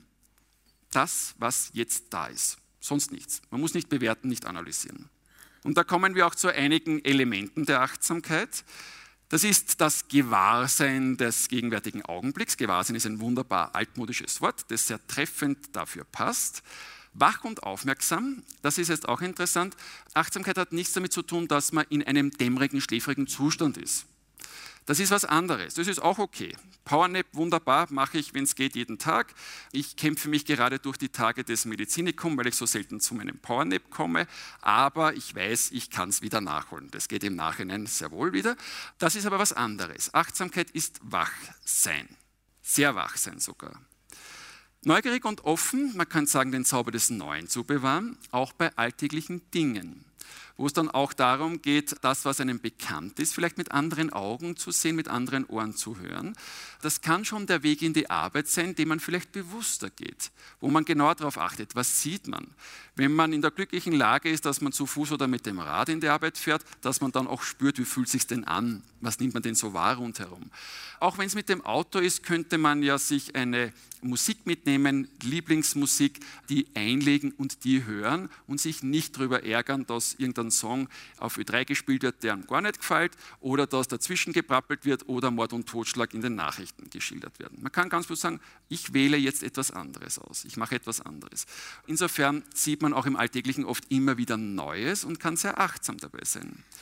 Das, was jetzt da ist. Sonst nichts. Man muss nicht bewerten, nicht analysieren. Und da kommen wir auch zu einigen Elementen der Achtsamkeit. Das ist das Gewahrsein des gegenwärtigen Augenblicks. Gewahrsein ist ein wunderbar altmodisches Wort, das sehr treffend dafür passt. Wach und aufmerksam, das ist jetzt auch interessant. Achtsamkeit hat nichts damit zu tun, dass man in einem dämmerigen, schläfrigen Zustand ist. Das ist was anderes, das ist auch okay. Powernap, wunderbar, mache ich, wenn es geht, jeden Tag. Ich kämpfe mich gerade durch die Tage des Medizinikum, weil ich so selten zu meinem Powernap komme. Aber ich weiß, ich kann es wieder nachholen. Das geht im Nachhinein sehr wohl wieder. Das ist aber was anderes. Achtsamkeit ist Wachsein. Sehr Wachsein sogar. Neugierig und offen, man kann sagen, den Zauber des Neuen zu bewahren, auch bei alltäglichen Dingen. Wo es dann auch darum geht, das, was einem bekannt ist, vielleicht mit anderen Augen zu sehen, mit anderen Ohren zu hören. Das kann schon der Weg in die Arbeit sein, den man vielleicht bewusster geht, wo man genauer darauf achtet, was sieht man. Wenn man in der glücklichen Lage ist, dass man zu Fuß oder mit dem Rad in die Arbeit fährt, dass man dann auch spürt, wie fühlt es sich denn an, was nimmt man denn so wahr rundherum. Auch wenn es mit dem Auto ist, könnte man ja sich eine Musik mitnehmen, Lieblingsmusik, die einlegen und die hören und sich nicht darüber ärgern, dass irgendein Song auf Ö3 gespielt wird, der einem gar nicht gefällt oder dass dazwischen geprappelt wird oder Mord und Totschlag in den Nachrichten geschildert werden. Man kann ganz bewusst sagen, ich wähle jetzt etwas anderes aus, ich mache etwas anderes. Insofern sieht man auch im Alltäglichen oft immer wieder Neues und kann sehr achtsam dabei sein.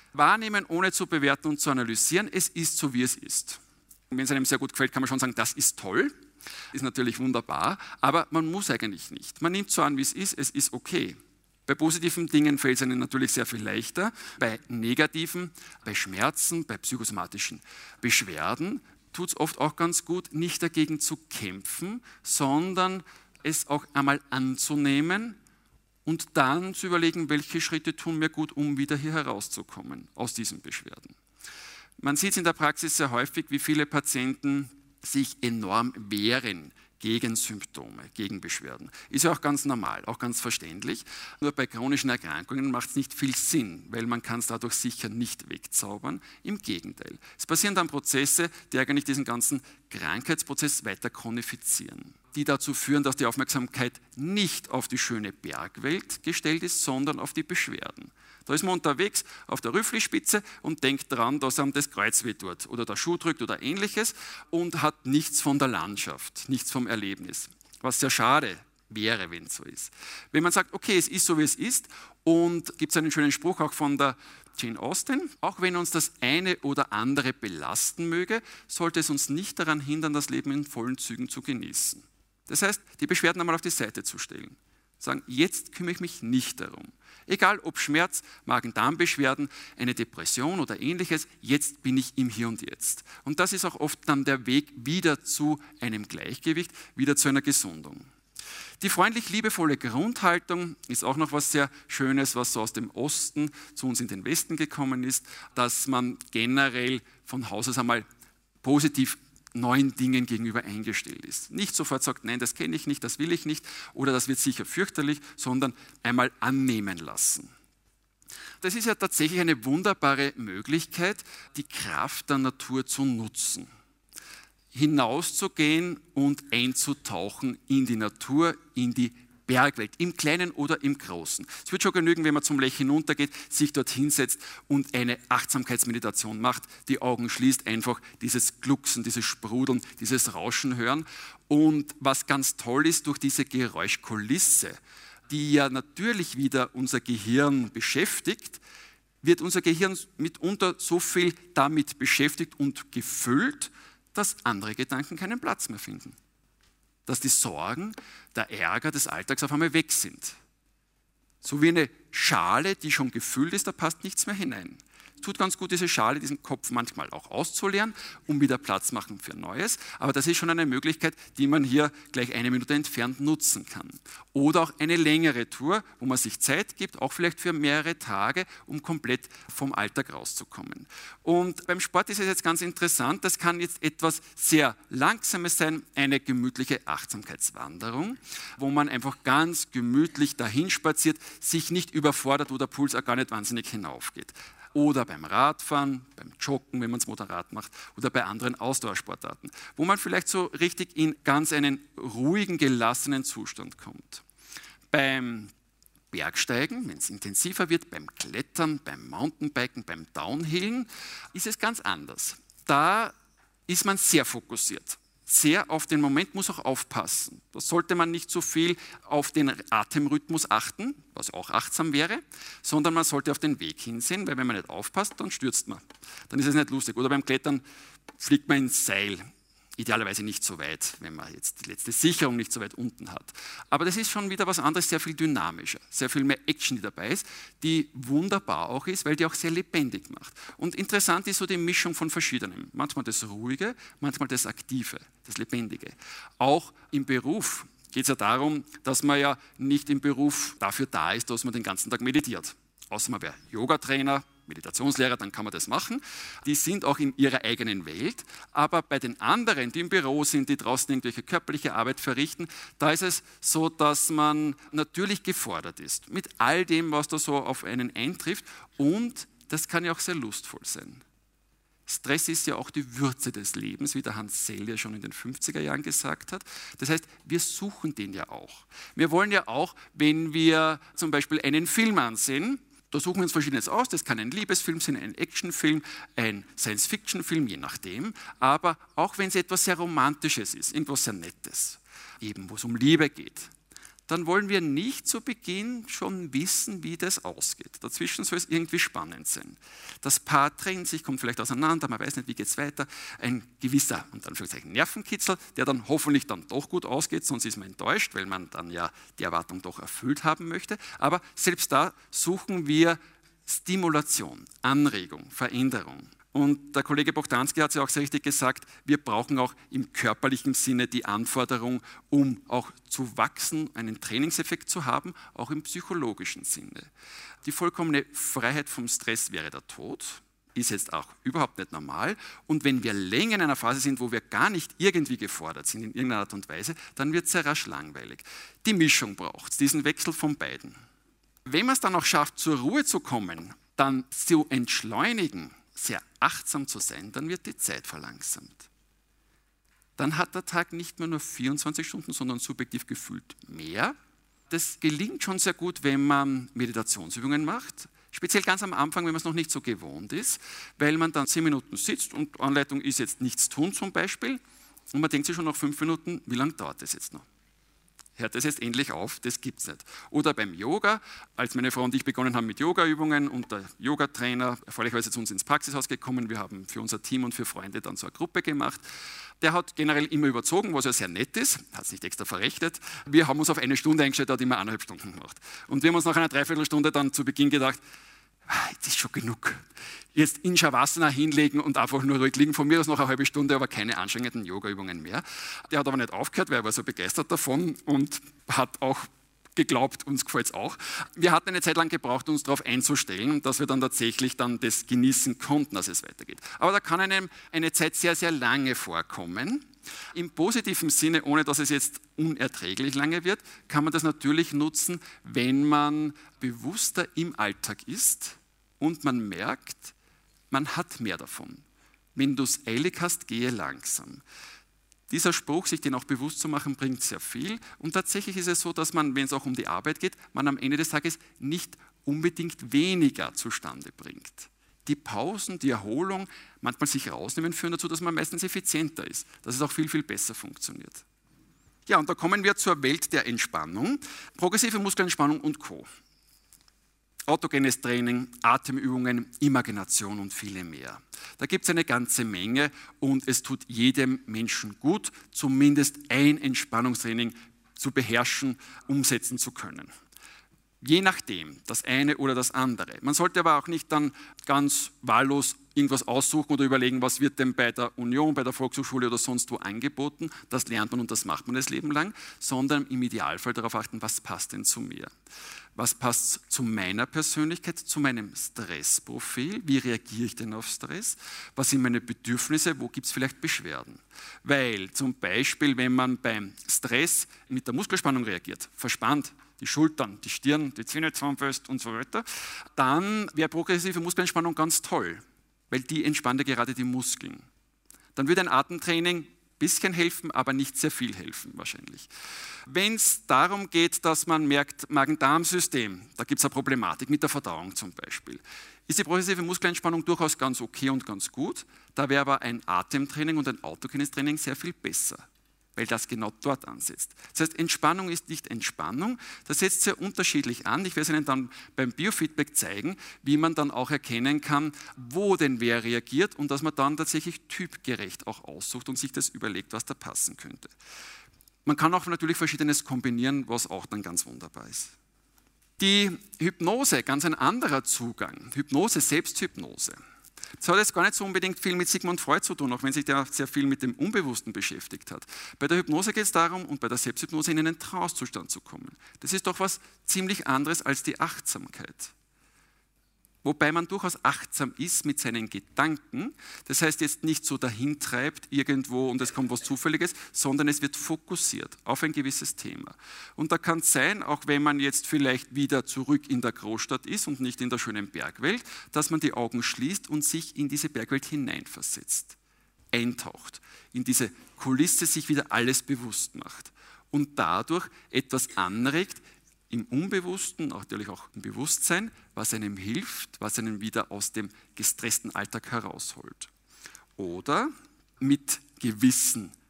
Wahrnehmen, ohne zu bewerten und zu analysieren. Es ist so, wie es ist. Und wenn es einem sehr gut gefällt, kann man schon sagen, das ist toll. Ist natürlich wunderbar, aber man muss eigentlich nicht. Man nimmt so an, wie es ist okay. Bei positiven Dingen fällt es einem natürlich sehr viel leichter. Bei negativen, bei Schmerzen, bei psychosomatischen Beschwerden tut es oft auch ganz gut, nicht dagegen zu kämpfen, sondern es auch einmal anzunehmen und dann zu überlegen, welche Schritte tun mir gut, um wieder hier herauszukommen aus diesen Beschwerden. Man sieht es in der Praxis sehr häufig, wie viele Patienten sich enorm wehren gegen Symptome, gegen Beschwerden. Ist ja auch ganz normal, auch ganz verständlich. Nur bei chronischen Erkrankungen macht es nicht viel Sinn, weil man kann es dadurch sicher nicht wegzaubern. Im Gegenteil. Es passieren dann Prozesse, die eigentlich diesen ganzen Krankheitsprozess weiter chronifizieren, die dazu führen, dass die Aufmerksamkeit nicht auf die schöne Bergwelt gestellt ist, sondern auf die Beschwerden. Da ist man unterwegs auf der Rüfflispitze und denkt daran, dass einem das Kreuz wehtut oder der Schuh drückt oder ähnliches und hat nichts von der Landschaft, nichts vom Erlebnis, was sehr schade wäre, wenn es so ist. Wenn man sagt, okay, es ist so, wie es ist, und gibt es einen schönen Spruch auch von der Jane Austen, auch wenn uns das eine oder andere belasten möge, sollte es uns nicht daran hindern, das Leben in vollen Zügen zu genießen. Das heißt, die Beschwerden einmal auf die Seite zu stellen. Sagen, jetzt kümmere ich mich nicht darum. Egal ob Schmerz, Magen-Darm-Beschwerden, eine Depression oder ähnliches, jetzt bin ich im Hier und Jetzt. Und das ist auch oft dann der Weg wieder zu einem Gleichgewicht, wieder zu einer Gesundung. Die freundlich-liebevolle Grundhaltung ist auch noch was sehr Schönes, was so aus dem Osten zu uns in den Westen gekommen ist, dass man generell von Haus aus einmal positiv neuen Dingen gegenüber eingestellt ist. Nicht sofort sagt, nein, das kenne ich nicht, das will ich nicht oder das wird sicher fürchterlich, sondern einmal annehmen lassen. Das ist ja tatsächlich eine wunderbare Möglichkeit, die Kraft der Natur zu nutzen. Hinauszugehen und einzutauchen in die Natur, in die Bergwelt, im Kleinen oder im Großen. Es wird schon genügen, wenn man zum Lech hinuntergeht, sich dort hinsetzt und eine Achtsamkeitsmeditation macht, die Augen schließt, einfach dieses Glucksen, dieses Sprudeln, dieses Rauschen hören. Und was ganz toll ist, durch diese Geräuschkulisse, die ja natürlich wieder unser Gehirn beschäftigt, wird unser Gehirn mitunter so viel damit beschäftigt und gefüllt, dass andere Gedanken keinen Platz mehr finden. Dass die Sorgen, der Ärger des Alltags auf einmal weg sind. So wie eine Schale, die schon gefüllt ist, da passt nichts mehr hinein. Es tut ganz gut, diese Schale, diesen Kopf manchmal auch auszuleeren, um wieder Platz machen für Neues. Aber das ist schon eine Möglichkeit, die man hier gleich 1 Minute entfernt nutzen kann. Oder auch eine längere Tour, wo man sich Zeit gibt, auch vielleicht für mehrere Tage, um komplett vom Alltag rauszukommen. Und beim Sport ist es jetzt ganz interessant, das kann jetzt etwas sehr Langsames sein, eine gemütliche Achtsamkeitswanderung, wo man einfach ganz gemütlich dahin spaziert, sich nicht überfordert, wo der Puls auch gar nicht wahnsinnig hinaufgeht. Oder beim Radfahren, beim Joggen, wenn man es moderat macht, oder bei anderen Ausdauersportarten, wo man vielleicht so richtig in ganz einen ruhigen, gelassenen Zustand kommt. Beim Bergsteigen, wenn es intensiver wird, beim Klettern, beim Mountainbiken, beim Downhillen, ist es ganz anders. Da ist man sehr fokussiert. Sehr auf den Moment, muss auch aufpassen. Da sollte man nicht so viel auf den Atemrhythmus achten, was auch achtsam wäre, sondern man sollte auf den Weg hinsehen, weil wenn man nicht aufpasst, dann stürzt man. Dann ist es nicht lustig. Oder beim Klettern fliegt man ins Seil. Idealerweise nicht so weit, wenn man jetzt die letzte Sicherung nicht so weit unten hat. Aber das ist schon wieder was anderes, sehr viel dynamischer, sehr viel mehr Action, die dabei ist, die wunderbar auch ist, weil die auch sehr lebendig macht. Und interessant ist so die Mischung von Verschiedenem. Manchmal das Ruhige, manchmal das Aktive, das Lebendige. Auch im Beruf geht es ja darum, dass man ja nicht im Beruf dafür da ist, dass man den ganzen Tag meditiert. Außer man wäre Yoga-Trainer, Meditationslehrer, dann kann man das machen. Die sind auch in ihrer eigenen Welt. Aber bei den anderen, die im Büro sind, die draußen irgendwelche körperliche Arbeit verrichten, da ist es so, dass man natürlich gefordert ist mit all dem, was da so auf einen eintrifft. Und das kann ja auch sehr lustvoll sein. Stress ist ja auch die Würze des Lebens, wie der Hans Sell ja schon in den 50er Jahren gesagt hat. Das heißt, wir suchen den ja auch. Wir wollen ja auch, wenn wir zum Beispiel einen Film ansehen, da suchen wir uns Verschiedenes aus, das kann ein Liebesfilm sein, ein Actionfilm, ein Science-Fiction-Film, je nachdem. Aber auch wenn es etwas sehr Romantisches ist, irgendwas sehr Nettes, eben wo es um Liebe geht, dann wollen wir nicht zu Beginn schon wissen, wie das ausgeht. Dazwischen soll es irgendwie spannend sein. Das Paar trennt sich, kommt vielleicht auseinander, man weiß nicht, wie geht es weiter. Ein gewisser, unter Anführungszeichen, Nervenkitzel, der dann hoffentlich dann doch gut ausgeht, sonst ist man enttäuscht, weil man dann ja die Erwartung doch erfüllt haben möchte. Aber selbst da suchen wir Stimulation, Anregung, Veränderung. Und der Kollege Bohdanski hat es ja auch sehr richtig gesagt, wir brauchen auch im körperlichen Sinne die Anforderung, um auch zu wachsen, einen Trainingseffekt zu haben, auch im psychologischen Sinne. Die vollkommene Freiheit vom Stress wäre der Tod, ist jetzt auch überhaupt nicht normal. Und wenn wir länger in einer Phase sind, wo wir gar nicht irgendwie gefordert sind, in irgendeiner Art und Weise, dann wird es sehr rasch langweilig. Die Mischung braucht es, diesen Wechsel von beiden. Wenn man es dann auch schafft, zur Ruhe zu kommen, dann zu entschleunigen, sehr achtsam zu sein, dann wird die Zeit verlangsamt. Dann hat der Tag nicht mehr nur 24 Stunden, sondern subjektiv gefühlt mehr. Das gelingt schon sehr gut, wenn man Meditationsübungen macht, speziell ganz am Anfang, wenn man es noch nicht so gewohnt ist, weil man dann 10 Minuten sitzt und Anleitung ist jetzt nichts tun zum Beispiel und man denkt sich schon nach 5 Minuten, wie lange dauert das jetzt noch? Hört das jetzt endlich auf, das gibt es nicht. Oder beim Yoga, als meine Frau und ich begonnen haben mit Yoga-Übungen und der Yogatrainer, erfreulicherweise zu uns ins Praxishaus gekommen, wir haben für unser Team und für Freunde dann so eine Gruppe gemacht. Der hat generell immer überzogen, was ja sehr nett ist, hat es nicht extra verrechnet. Wir haben uns auf 1 Stunde eingestellt, er hat immer 1,5 Stunden gemacht. Und wir haben uns nach einer Dreiviertelstunde dann zu Beginn gedacht, jetzt ist schon genug. Jetzt in Shavasana hinlegen und einfach nur ruhig liegen. Von mir aus noch eine halbe Stunde, aber keine anstrengenden Yoga-Übungen mehr. Der hat aber nicht aufgehört, weil er war so begeistert davon und hat auch geglaubt, uns gefällt es auch. Wir hatten eine Zeit lang gebraucht, uns darauf einzustellen, dass wir dann tatsächlich dann das genießen konnten, dass es weitergeht. Aber da kann einem eine Zeit sehr, sehr lange vorkommen. Im positiven Sinne, ohne dass es jetzt unerträglich lange wird, kann man das natürlich nutzen, wenn man bewusster im Alltag ist und man merkt, man hat mehr davon. Wenn du es eilig hast, gehe langsam. Dieser Spruch, sich den auch bewusst zu machen, bringt sehr viel. Und tatsächlich ist es so, dass man, wenn es auch um die Arbeit geht, man am Ende des Tages nicht unbedingt weniger zustande bringt. Die Pausen, die Erholung, manchmal sich rausnehmen, führen dazu, dass man meistens effizienter ist, dass es auch viel, viel besser funktioniert. Ja, und da kommen wir zur Welt der Entspannung, progressive Muskelentspannung und Co. Autogenes Training, Atemübungen, Imagination und viele mehr. Da gibt es eine ganze Menge und es tut jedem Menschen gut, zumindest ein Entspannungstraining zu beherrschen, umsetzen zu können. Je nachdem, das eine oder das andere. Man sollte aber auch nicht dann ganz wahllos irgendwas aussuchen oder überlegen, was wird denn bei der Union, bei der Volkshochschule oder sonst wo angeboten. Das lernt man und das macht man das Leben lang, sondern im Idealfall darauf achten, was passt denn zu mir? Was passt zu meiner Persönlichkeit, zu meinem Stressprofil? Wie reagiere ich denn auf Stress? Was sind meine Bedürfnisse? Wo gibt es vielleicht Beschwerden? Weil zum Beispiel, wenn man beim Stress mit der Muskelspannung reagiert, verspannt, die Schultern, die Stirn, die Zähne zusammenfasst und so weiter, dann wäre progressive Muskelentspannung ganz toll, weil die entspannt ja gerade die Muskeln. Dann würde ein Atemtraining ein bisschen helfen, aber nicht sehr viel helfen wahrscheinlich. Wenn es darum geht, dass man merkt, Magen-Darm-System, da gibt es eine Problematik mit der Verdauung zum Beispiel, ist die progressive Muskelentspannung durchaus ganz okay und ganz gut. Da wäre aber ein Atemtraining und ein autogenes Training sehr viel besser, weil das genau dort ansetzt. Das heißt, Entspannung ist nicht Entspannung, das setzt sehr unterschiedlich an. Ich werde es Ihnen dann beim Biofeedback zeigen, wie man dann auch erkennen kann, wo denn wer reagiert und dass man dann tatsächlich typgerecht auch aussucht und sich das überlegt, was da passen könnte. Man kann auch natürlich Verschiedenes kombinieren, was auch dann ganz wunderbar ist. Die Hypnose, ganz ein anderer Zugang. Hypnose, Selbsthypnose. Das hat jetzt gar nicht so unbedingt viel mit Sigmund Freud zu tun, auch wenn sich der sehr viel mit dem Unbewussten beschäftigt hat. Bei der Hypnose geht es darum, und bei der Selbsthypnose in einen Trancezustand zu kommen. Das ist doch was ziemlich anderes als die Achtsamkeit. Wobei man durchaus achtsam ist mit seinen Gedanken, das heißt jetzt nicht so dahintreibt irgendwo und es kommt was Zufälliges, sondern es wird fokussiert auf ein gewisses Thema. Und da kann es sein, auch wenn man jetzt vielleicht wieder zurück in der Großstadt ist und nicht in der schönen Bergwelt, dass man die Augen schließt und sich in diese Bergwelt hineinversetzt, eintaucht, in diese Kulisse sich wieder alles bewusst macht und dadurch etwas anregt, im Unbewussten, natürlich auch im Bewusstsein, was einem hilft, was einen wieder aus dem gestressten Alltag herausholt. Oder mit gewissen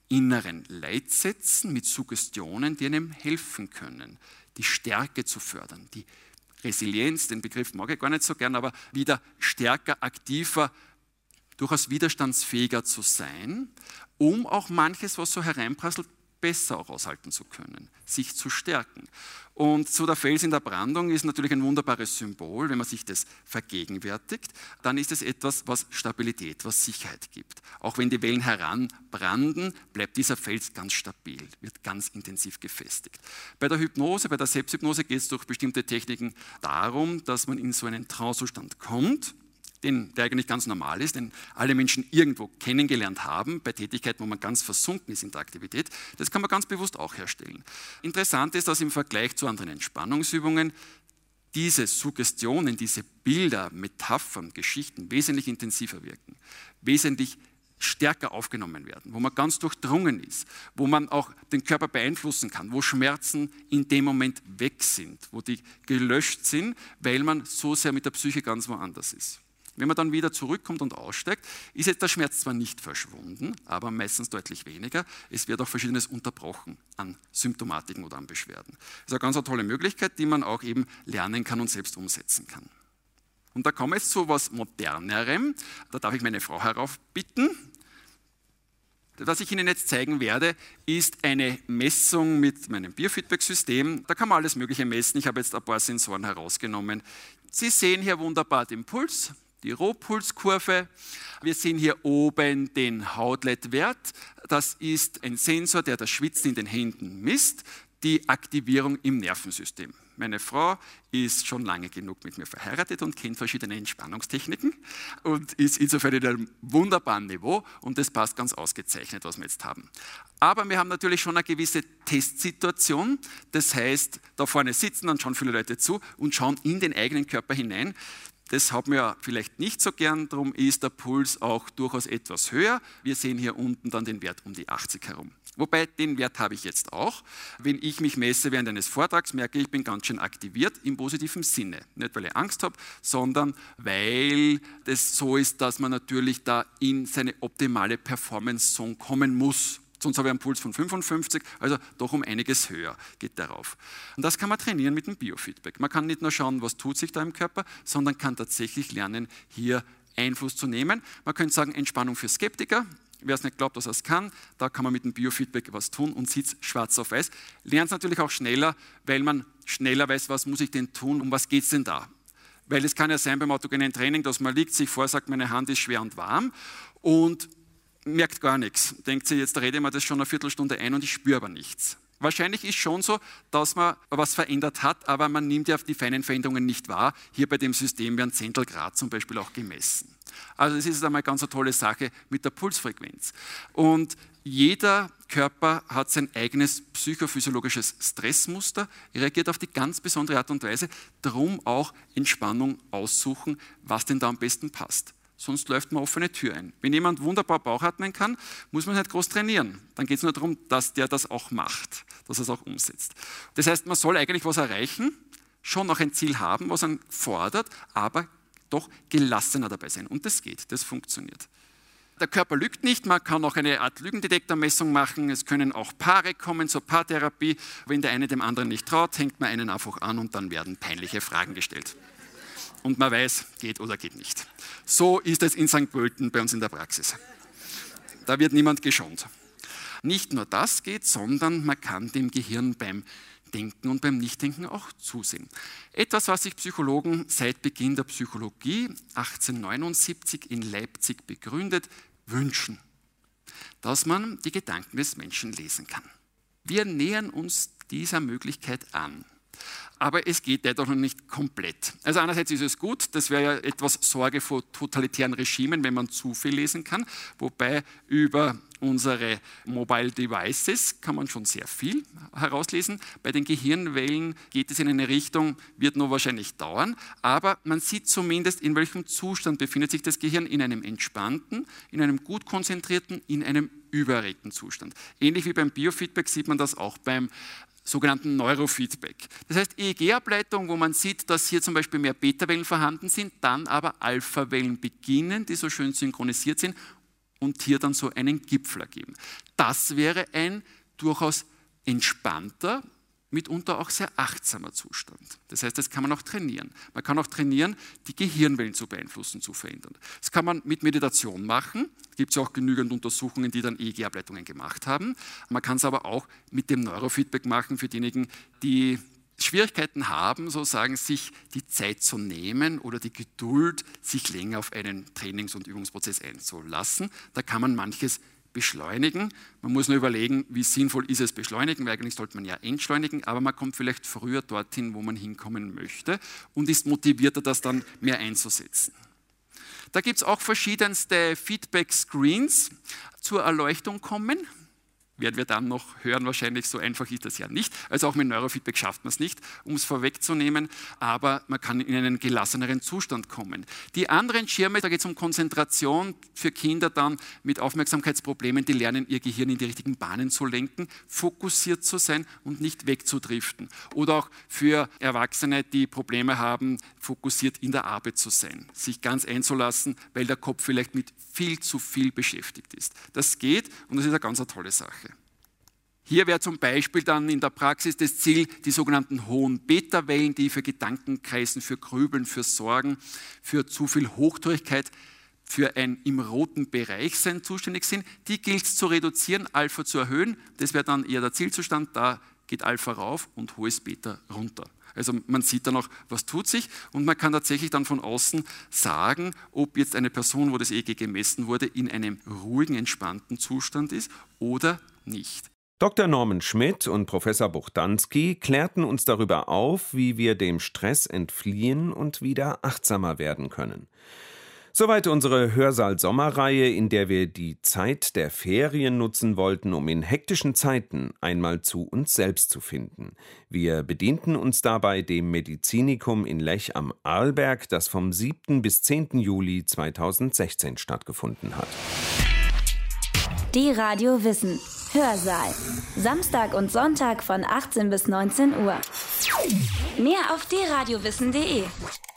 inneren Leitsätzen, mit Suggestionen, die einem helfen können, die Stärke zu fördern, die Resilienz, den Begriff mag ich gar nicht so gern, aber wieder stärker, aktiver, durchaus widerstandsfähiger zu sein, um auch manches, was so hereinprasselt, besser auch aushalten zu können, sich zu stärken. Und so der Fels in der Brandung ist natürlich ein wunderbares Symbol. Wenn man sich das vergegenwärtigt, dann ist es etwas, was Stabilität, was Sicherheit gibt. Auch wenn die Wellen heranbranden, bleibt dieser Fels ganz stabil, wird ganz intensiv gefestigt. Bei der Hypnose, bei der Selbsthypnose geht es durch bestimmte Techniken darum, dass man in so einen Trancezustand kommt, der eigentlich ganz normal ist, den alle Menschen irgendwo kennengelernt haben, bei Tätigkeiten, wo man ganz versunken ist in der Aktivität. Das kann man ganz bewusst auch herstellen. Interessant ist, dass im Vergleich zu anderen Entspannungsübungen diese Suggestionen, diese Bilder, Metaphern, Geschichten wesentlich intensiver wirken, wesentlich stärker aufgenommen werden, wo man ganz durchdrungen ist, wo man auch den Körper beeinflussen kann, wo Schmerzen in dem Moment weg sind, wo die gelöscht sind, weil man so sehr mit der Psyche ganz woanders ist. Wenn man dann wieder zurückkommt und aussteigt, ist jetzt der Schmerz zwar nicht verschwunden, aber meistens deutlich weniger. Es wird auch Verschiedenes unterbrochen an Symptomatiken oder an Beschwerden. Das ist eine ganz tolle Möglichkeit, die man auch eben lernen kann und selbst umsetzen kann. Und da kommen wir jetzt zu etwas Modernerem. Da darf ich meine Frau heraufbitten. Was ich Ihnen jetzt zeigen werde, ist eine Messung mit meinem Biofeedback-System. Da kann man alles Mögliche messen. Ich habe jetzt ein paar Sensoren herausgenommen. Sie sehen hier wunderbar den Puls, die Rohpulskurve. Wir sehen hier oben den Hautleitwert. Das ist ein Sensor, der das Schwitzen in den Händen misst, die Aktivierung im Nervensystem. Meine Frau ist schon lange genug mit mir verheiratet und kennt verschiedene Entspannungstechniken und ist insofern in einem wunderbaren Niveau und das passt ganz ausgezeichnet, was wir jetzt haben. Aber wir haben natürlich schon eine gewisse Testsituation, das heißt, da vorne sitzen dann schon viele Leute zu und schauen in den eigenen Körper hinein. Das haben wir vielleicht nicht so gern, darum ist der Puls auch durchaus etwas höher. Wir sehen hier unten dann den Wert um die 80 herum. Wobei, den Wert habe ich jetzt auch. Wenn ich mich messe während eines Vortrags, merke ich bin ganz schön aktiviert im positiven Sinne. Nicht, weil ich Angst habe, sondern weil das so ist, dass man natürlich da in seine optimale Performance-Zone kommen muss. Sonst habe ich einen Puls von 55, also doch um einiges höher geht darauf. Und das kann man trainieren mit dem Biofeedback. Man kann nicht nur schauen, was tut sich da im Körper, sondern kann tatsächlich lernen, hier Einfluss zu nehmen. Man könnte sagen, Entspannung für Skeptiker. Wer es nicht glaubt, dass er es kann, da kann man mit dem Biofeedback was tun und sieht es schwarz auf weiß. Lernt es natürlich auch schneller, weil man schneller weiß, was muss ich denn tun, um was geht es denn da. Weil es kann ja sein beim autogenen Training, dass man liegt, sich vorsagt, meine Hand ist schwer und warm und merkt gar nichts. Denkt sich, jetzt rede ich mir das schon eine Viertelstunde ein und ich spüre aber nichts. Wahrscheinlich ist schon so, dass man was verändert hat, aber man nimmt ja die feinen Veränderungen nicht wahr. Hier bei dem System werden Zehntelgrad zum Beispiel auch gemessen. Also das ist einmal ganz eine tolle Sache mit der Pulsfrequenz. Und jeder Körper hat sein eigenes psychophysiologisches Stressmuster, reagiert auf die ganz besondere Art und Weise, darum auch Entspannung aussuchen, was denn da am besten passt. Sonst läuft man offene Tür ein. Wenn jemand wunderbar Bauchatmen kann, muss man nicht groß trainieren. Dann geht es nur darum, dass der das auch macht, dass er es auch umsetzt. Das heißt, man soll eigentlich was erreichen, schon noch ein Ziel haben, was einen fordert, aber doch gelassener dabei sein. Und das geht, das funktioniert. Der Körper lügt nicht, man kann auch eine Art Lügendetektormessung machen. Es können auch Paare kommen zur Paartherapie. Wenn der eine dem anderen nicht traut, hängt man einen einfach an und dann werden peinliche Fragen gestellt. Und man weiß, geht oder geht nicht. So ist es in St. Pölten bei uns in der Praxis. Da wird niemand geschont. Nicht nur das geht, sondern man kann dem Gehirn beim Denken und beim Nichtdenken auch zusehen. Etwas, was sich Psychologen seit Beginn der Psychologie 1879 in Leipzig begründet, wünschen, dass man die Gedanken des Menschen lesen kann. Wir nähern uns dieser Möglichkeit an. Aber es geht leider noch nicht komplett. Also einerseits ist es gut, das wäre ja etwas Sorge vor totalitären Regimen, wenn man zu viel lesen kann, wobei über unsere Mobile Devices kann man schon sehr viel herauslesen. Bei den Gehirnwellen geht es in eine Richtung, wird nur wahrscheinlich dauern, aber man sieht zumindest, in welchem Zustand befindet sich das Gehirn, in einem entspannten, in einem gut konzentrierten, in einem übererregten Zustand. Ähnlich wie beim Biofeedback sieht man das auch beim sogenannten Neurofeedback. Das heißt EEG-Ableitung, wo man sieht, dass hier zum Beispiel mehr Beta-Wellen vorhanden sind, dann aber Alpha-Wellen beginnen, die so schön synchronisiert sind und hier dann so einen Gipfel ergeben. Das wäre ein durchaus entspannter, mitunter auch sehr achtsamer Zustand. Das heißt, das kann man auch trainieren. Man kann auch trainieren, die Gehirnwellen zu beeinflussen, zu verändern. Das kann man mit Meditation machen. Es gibt ja auch genügend Untersuchungen, die dann EEG-Ableitungen gemacht haben. Man kann es aber auch mit dem Neurofeedback machen für diejenigen, die Schwierigkeiten haben, sozusagen sich die Zeit zu nehmen oder die Geduld, sich länger auf einen Trainings- und Übungsprozess einzulassen. Da kann man manches beschleunigen. Man muss nur überlegen, wie sinnvoll ist es beschleunigen, weil eigentlich sollte man ja entschleunigen, aber man kommt vielleicht früher dorthin, wo man hinkommen möchte und ist motivierter, das dann mehr einzusetzen. Da gibt es auch verschiedenste Feedback-Screens zur Erleuchtung kommen. Werden wir dann noch hören, wahrscheinlich so einfach ist das ja nicht. Also auch mit Neurofeedback schafft man es nicht, um es vorwegzunehmen, aber man kann in einen gelasseneren Zustand kommen. Die anderen Schirme, da geht es um Konzentration für Kinder dann mit Aufmerksamkeitsproblemen, die lernen, ihr Gehirn in die richtigen Bahnen zu lenken, fokussiert zu sein und nicht wegzudriften. Oder auch für Erwachsene, die Probleme haben, fokussiert in der Arbeit zu sein, sich ganz einzulassen, weil der Kopf vielleicht mit viel zu viel beschäftigt ist. Das geht und das ist eine ganz tolle Sache. Hier wäre zum Beispiel dann in der Praxis das Ziel, die sogenannten hohen Beta-Wellen, die für Gedankenkreisen, für Grübeln, für Sorgen, für zu viel Hochtorigkeit, für ein im roten Bereich sein zuständig sind, die gilt es zu reduzieren, Alpha zu erhöhen. Das wäre dann eher der Zielzustand, da geht Alpha rauf und hohes Beta runter. Also man sieht dann auch, was tut sich und man kann tatsächlich dann von außen sagen, ob jetzt eine Person, wo das EEG gemessen wurde, in einem ruhigen, entspannten Zustand ist oder nicht. Dr. Norman Schmidt und Professor Buchtanski klärten uns darüber auf, wie wir dem Stress entfliehen und wieder achtsamer werden können. Soweit unsere Hörsaal-Sommerreihe, in der wir die Zeit der Ferien nutzen wollten, um in hektischen Zeiten einmal zu uns selbst zu finden. Wir bedienten uns dabei dem Medizinikum in Lech am Arlberg, das vom 7. bis 10. Juli 2016 stattgefunden hat. Die Radio Wissen Hörsaal. Samstag und Sonntag von 18 bis 19 Uhr. Mehr auf dradiowissen.de.